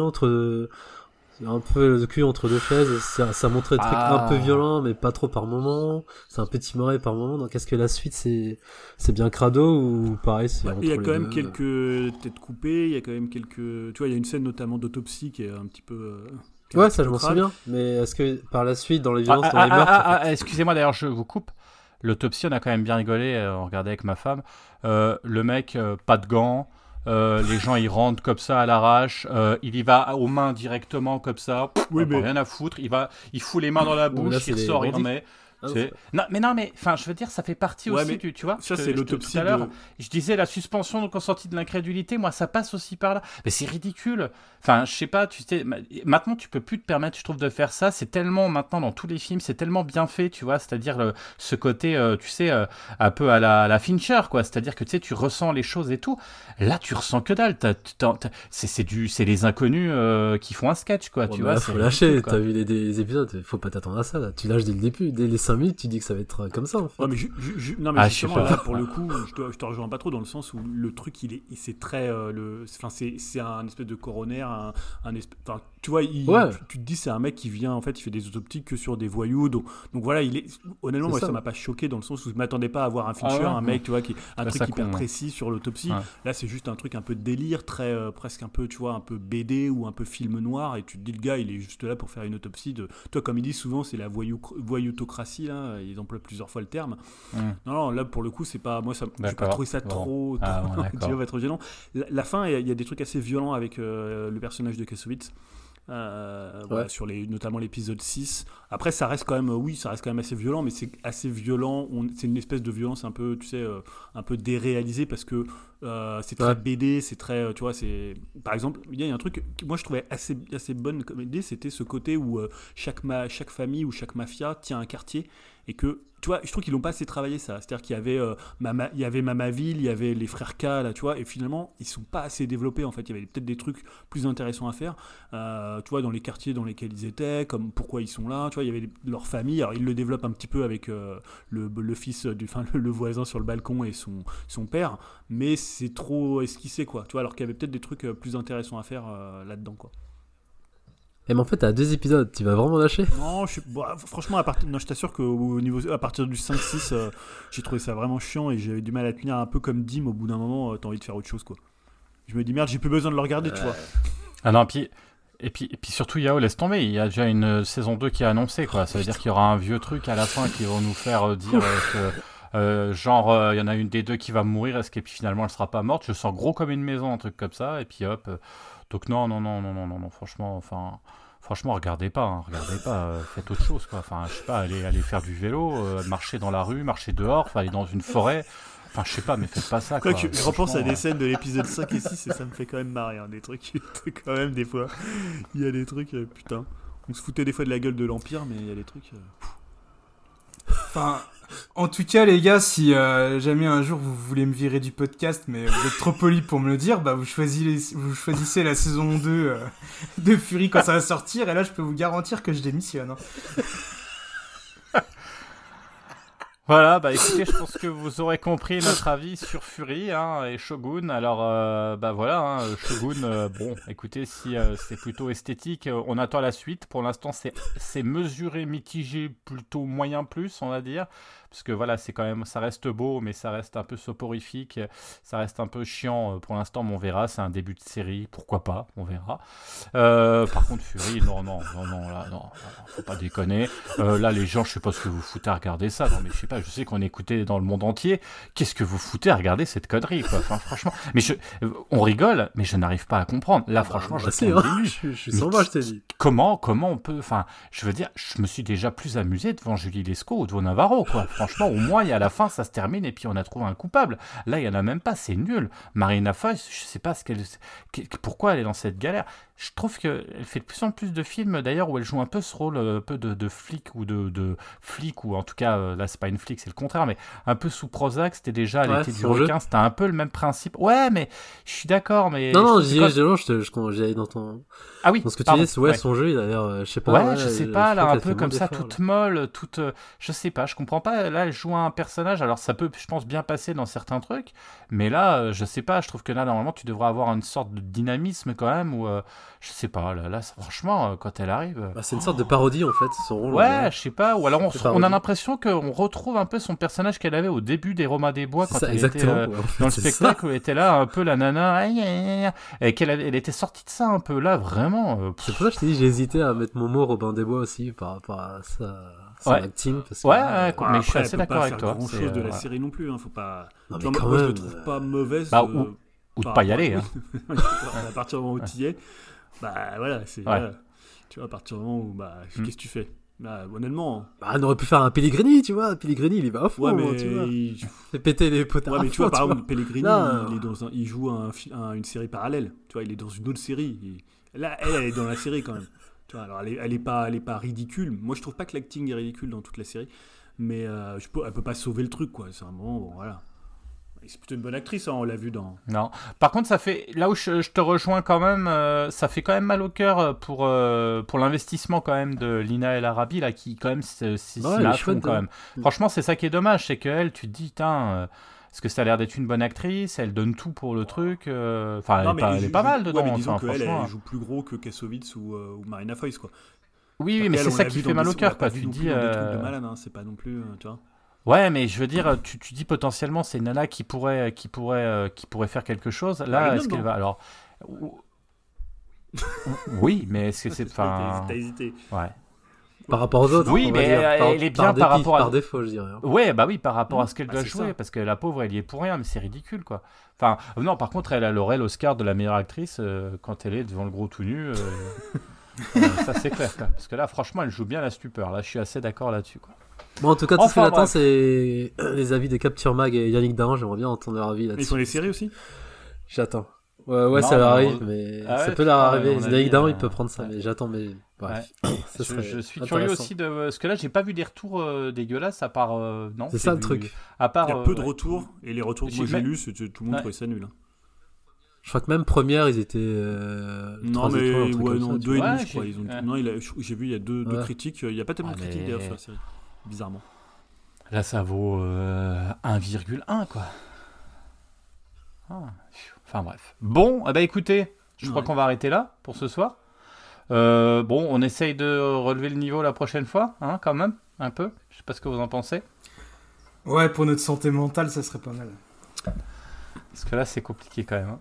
un peu le cul entre deux chaises, ça montrait des trucs un peu violents, mais pas trop par moment. C'est un peu timoré par moment. Donc est-ce que la suite c'est bien crado ou pareil c'est il y a quand même quelques têtes coupées, il y a quand même quelques... Tu vois, il y a une scène notamment d'autopsie qui est un petit peu... Ouais, ça je m'en souviens. Mais est-ce que par la suite, dans les violences, dans les meurtres... Excusez-moi d'ailleurs, je vous coupe. L'autopsie, on a quand même bien rigolé, on regardait avec ma femme. Le mec, pas de gants. Les gens ils rentrent comme ça à l'arrache, il y va aux mains directement comme ça, rien à foutre, il fout les mains dans la bouche, il ressort, il remet. Non mais enfin je veux dire, ça fait partie aussi tu vois, ça c'est l'autopsie tout à l'heure je disais la suspension de consentis de l'incrédulité, moi ça passe aussi par là, mais c'est ridicule. Enfin je sais pas, tu sais, maintenant tu peux plus te permettre, je trouve, de faire ça. C'est tellement, maintenant dans tous les films c'est tellement bien fait, tu vois, c'est-à-dire ce côté tu sais un peu à la Fincher, quoi, c'est-à-dire que tu sais, tu ressens les choses et tout. Là tu ressens que dalle, c'est les inconnus qui font un sketch, quoi, tu vois. Là, faut lâcher, t'as vu les épisodes, faut pas t'attendre à ça là. Tu lâches dès le début, dès les 5 minutes, tu dis que ça va être comme ça, en fait. Ouais, mais justement, là, pour le coup, je te rejoins pas trop dans le sens où le truc, c'est très... c'est un espèce de coroner, tu vois, tu te dis c'est un mec qui vient, en fait, il fait des autopsies que sur des voyous. Donc voilà, honnêtement, moi, ça m'a pas choqué dans le sens où je m'attendais pas à voir un Fincher, un mec, tu vois, un truc hyper précis sur l'autopsie. Ouais. Là, c'est juste un truc un peu de délire, très presque un peu, tu vois, un peu BD ou un peu film noir. Et tu te dis, le gars, il est juste là pour faire une autopsie de. Toi, comme ils disent souvent, c'est la voyoutocratie, là. Ils emploient plusieurs fois le terme. Non, là, pour le coup, c'est pas. Moi, j'ai pas trouvé ça trop gênant. La fin, il y a des trucs assez violents avec le personnage de Kassovitz. Voilà, sur notamment l'épisode 6. Après, ça reste quand même assez violent, mais c'est assez violent. C'est une espèce de violence un peu, tu sais, un peu déréalisée parce que c'est très BD, c'est très, tu vois, c'est. Par exemple, il y a un truc que moi je trouvais assez bonne comme idée, c'était ce côté où chaque famille ou chaque mafia tient un quartier et que. Tu vois, je trouve qu'ils l'ont pas assez travaillé ça. C'est-à-dire qu'il y avait il y avait Mamaville, il y avait les frères K là, tu vois, et finalement ils sont pas assez développés en fait. Il y avait peut-être des trucs plus intéressants à faire. Tu vois, dans les quartiers dans lesquels ils étaient, comme pourquoi ils sont là. Tu vois, il y avait leur famille. Alors ils le développent un petit peu avec le fils le voisin sur le balcon et son père, mais c'est trop esquissé quoi. Tu vois, alors qu'il y avait peut-être des trucs plus intéressants à faire là-dedans quoi. Mais en fait, t'as 2 épisodes, tu vas vraiment lâcher ? Non, franchement, je t'assure à partir du 5-6, j'ai trouvé ça vraiment chiant et j'avais du mal à tenir un peu comme Dim. Au bout d'un moment, t'as envie de faire autre chose, quoi. Je me dis, merde, j'ai plus besoin de le regarder, tu vois. Ah non, et puis surtout, Yao, laisse tomber, il y a déjà une saison 2 qui est annoncée, quoi. Ça veut dire qu'il y aura un vieux truc à la fin qui vont nous faire dire que... genre, il y en a une des deux qui va mourir, et puis finalement, elle sera pas morte. Je sens gros comme une maison, un truc comme ça, et puis hop... Donc non, franchement, regardez pas, faites autre chose, quoi. Enfin, je sais pas, allez faire du vélo, marcher dans la rue, marcher dehors, aller dans une forêt. Enfin, je sais pas, mais faites pas ça, quoi. Je repense à des scènes de l'épisode 5 et 6 et ça me fait quand même marrer, hein, des trucs quand même, des fois. Il y a des trucs, putain. On se foutait des fois de la gueule de l'Empire, mais il y a des trucs... Enfin... En tout cas, les gars, si jamais un jour vous voulez me virer du podcast, mais vous êtes trop polis pour me le dire, bah vous choisissez la saison 2 de Fury quand ça va sortir, et là je peux vous garantir que je démissionne. Voilà, bah écoutez, je pense que vous aurez compris notre avis sur Fury et Shogun. Alors, bah voilà, Shogun, bon, écoutez, si c'est plutôt esthétique, on attend la suite. Pour l'instant, c'est mesuré, mitigé, plutôt moyen plus, on va dire. Parce que voilà, c'est quand même, ça reste beau, mais ça reste un peu soporifique, ça reste un peu chiant pour l'instant, mais on verra, c'est un début de série, pourquoi pas, on verra. Par contre, Fury, non, faut pas déconner. Là, les gens, je sais pas ce que vous foutez à regarder ça, non mais je sais pas, je sais qu'on est écouté dans le monde entier, qu'est-ce que vous foutez à regarder cette connerie, quoi. Enfin, franchement, mais on rigole, mais je n'arrive pas à comprendre. Là, franchement, je suis sans moi, je t'ai dit. Comment on peut, enfin, je veux dire, je me suis déjà plus amusé devant Julie Lescaut ou devant Navarro, quoi. Franchement, au moins, il y a la fin, ça se termine et puis on a trouvé un coupable. Là, il y en a même pas, c'est nul. Marina Foïs, je sais pas pourquoi elle est dans cette galère. Je trouve qu'elle fait de plus en plus de films, d'ailleurs, où elle joue un peu ce rôle un peu de flic ou de flic, ou en tout cas, là, c'est pas une flic, c'est le contraire, mais un peu sous Prozac, c'était déjà l'été du requin, c'était un peu le même principe. Ouais, mais je suis d'accord, mais... Non, j'allais dans ton... Ah oui, dans ce que tu dis, son jeu, d'ailleurs, je sais pas. Ouais, je sais pas, là, un peu comme ça, toute molle, toute... je sais pas, je comprends pas. Là, elle joue un personnage, alors ça peut, je pense, bien passer dans certains trucs, mais là, je sais pas, je trouve que là, normalement, tu devrais avoir une sorte de dynamisme quand même, ou... je sais pas, là franchement, quand elle arrive... c'est une sorte de parodie, en fait, son rôle. Ouais, je sais pas, ou alors on a l'impression qu'on retrouve un peu son personnage qu'elle avait au début des Romains des Bois, quand elle était dans le spectacle, où elle était là, un peu la nana, et elle était sortie de ça un peu, là, vraiment... C'est pour ça que je t'ai dit, j'ai hésité à mettre mon mot Robin des Bois aussi, par rapport à son acting. Parce que, mais je suis assez d'accord avec toi. Pas faire grand chose de la série non plus, hein, faut pas... Non, mais quand même, je le trouve pas mauvaise. Ou de pas y aller. À partir du moment où tu y es, bah voilà, c'est... tu vois, à partir du moment où, qu'est-ce que tu fais ? Bah, honnêtement... on aurait pu faire un Pellegrini, tu vois. Pellegrini, il y va à fond, mais tu vois. Il fait péter les potards. Ouais, mais tu vois, par exemple, Pellegrini, il joue une série parallèle. Tu vois, il est dans une autre série. Là, elle est dans la série, quand même. Tu vois, alors, elle est pas ridicule. Moi, je trouve pas que l'acting est ridicule dans toute la série. Mais elle peut pas sauver le truc, quoi. C'est un moment, bon, voilà. C'est plutôt une bonne actrice, hein, on l'a vu dans... Non. Par contre, ça fait... Là où je te rejoins quand même, ça fait quand même mal au cœur pour l'investissement quand même de Lina El Arabi, là, qui quand même s'y met à fond, quand même. Franchement, c'est ça qui est dommage, c'est qu'elle, tu te dis, Parce que ça a l'air d'être une bonne actrice, elle donne tout pour le truc. Enfin, elle est pas mal dedans. Ouais, mais disons qu'elle franchement. elle joue plus gros que Kassovitz ou Marina Foïs, quoi. Oui, mais c'est ça qui fait mal au cœur, quoi. Tu dis. Des trucs de malade, hein, c'est pas non plus, tu vois. Ouais, mais je veux dire, tu dis potentiellement c'est une nana qui pourrait faire quelque chose. Là, est-ce qu'elle va alors oui, mais est-ce que c'est T'as hésité. Ouais. Par rapport aux autres. Oui, mais elle est bien par rapport à par défaut, je dirais. Ouais, bah oui, par rapport à ce qu'elle doit c'est jouer, ça. parce que la pauvre, elle y est pour rien, mais c'est ridicule, quoi. Enfin, non, par contre, elle aurait l'Oscar de la meilleure actrice quand elle est devant le gros tout nu. Ça, c'est clair, quoi. Parce que là, franchement, elle joue bien la stupeur. Là, je suis assez d'accord là-dessus, quoi. Bon, en tout cas, tout ce que Enfin, j'attends, bref. c'est les avis de Capture Mag et Yannick Dahan. J'aimerais bien entendre leur avis Ils là-dessus. font les séries aussi. J'attends. Ouais, Non, ça leur non, arrive, mais ah ouais, ça peut leur putain, arriver. à mon avis, Yannick Dahan, il peut prendre ça, ouais. mais j'attends, mais bref. Ça serait Je suis intéressant. curieux aussi de. Parce que là, j'ai pas vu des retours dégueulasses à part. Non, C'est ça le du- truc. À part. Il y a peu de ouais. retours, et les retours que moi j'ai lus, c'était tout le monde Ouais. trouvait ça nul. Hein. Je crois que même première, ils étaient. Non, 3 mais étoiles, un truc comme ça, tu 2,5, vois. je crois. Ouais, Ils ont... j'ai- Non, j'ai vu, il y a deux Ouais. critiques. Il n'y a pas tellement de critiques mais- d'ailleurs sur la série. Bizarrement. Là, ça vaut 1,1, quoi. Ah, enfin, bref. Bon, eh ben, écoutez, je crois Ouais. qu'on va arrêter là pour ce soir. Bon, on essaye de relever le niveau la prochaine fois, hein, quand même, un peu. Je sais pas ce que vous en pensez. Ouais, pour notre santé mentale, ça serait pas mal. Parce que là, c'est compliqué quand même. Hein.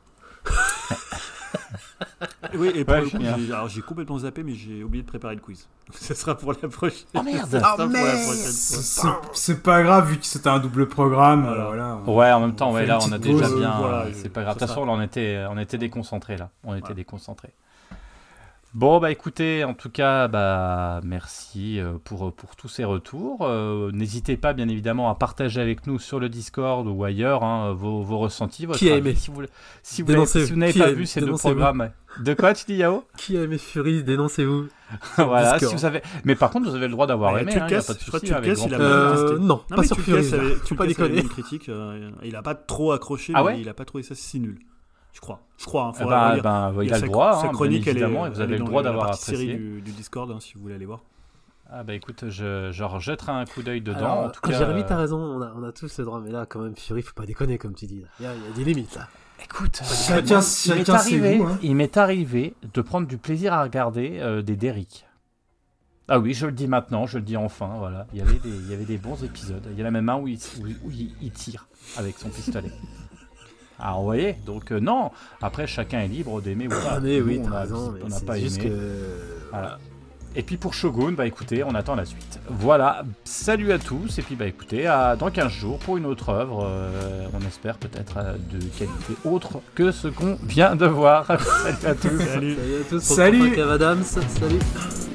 Oui, et pour Ouais, le coup, génial. j'ai complètement zappé, mais j'ai oublié de préparer le quiz. Ça sera pour la prochaine. Oh merde. Ça sera pour la prochaine fois. C'est pas grave, vu que c'était un double programme. Voilà. Voilà. Ouais, en même temps, On ouais, fait là, une on a petite déjà pause, bien. voilà, C'est pas grave. De ça toute façon, sera- là, on était déconcentrés, là. On était Voilà. déconcentrés. Bon, bah écoutez, en tout cas, bah merci pour tous ces retours. N'hésitez pas, bien évidemment, à partager avec nous sur le Discord ou ailleurs hein, vos ressentis. Votre Qui a avis. aimé Si vous Dénoncez-vous. n'avez Qui pas a vu aimé ces deux Dénoncez-vous. programmes. De quoi tu dis, Yao? Qui a aimé Fury, dénoncez-vous. Voilà, Discord. si vous avez. Mais par contre, vous avez le droit d'avoir Ouais, aimé. tu le hein, y a casses, pas de je crois souci, que tu le avec casses, grand il a plaisir. pas testé. Non, pas mais sur tu Fury. le casses avec- tu Faut le pas casses avec déconner. une critique. Il a pas trop accroché, Ah mais ouais il a pas trouvé ça si nul. Je crois. Hein, Eh faudra relire. il a le droit, Sa hein, chronique, bien elle est, évidemment, et vous elle avez est le dans droit la d'avoir partie série apprécié. du Discord, hein, si vous voulez aller voir. Ah bah écoute, je rejetterai un coup d'œil dedans. Alors, en tout cas, Jérémy, t'as raison, on a tous le droit, mais là, quand même, Fury, faut pas déconner, comme tu dis. Il y a des limites, là. Écoute, Chacun ses goûts, hein. il m'est arrivé de prendre du plaisir à regarder des Derrick. Ah oui, je le dis maintenant, je le dis enfin, voilà. Il y avait des bons épisodes. Il y en a même un où il tire avec son pistolet. Alors vous voyez, donc non, après chacun est libre d'aimer ou pas. Ah, mais oui, Nous, t'as raison, on mais n'a pas c'est juste aimé. que. Voilà. Et puis pour Shogun, bah écoutez, on attend la suite. Voilà, salut à tous, et puis bah écoutez, dans 15 jours pour une autre œuvre, on espère peut-être de qualité autre que ce qu'on vient de voir. Salut à tous. Salut. Salut à tous, Salut. Kev Adams, salut.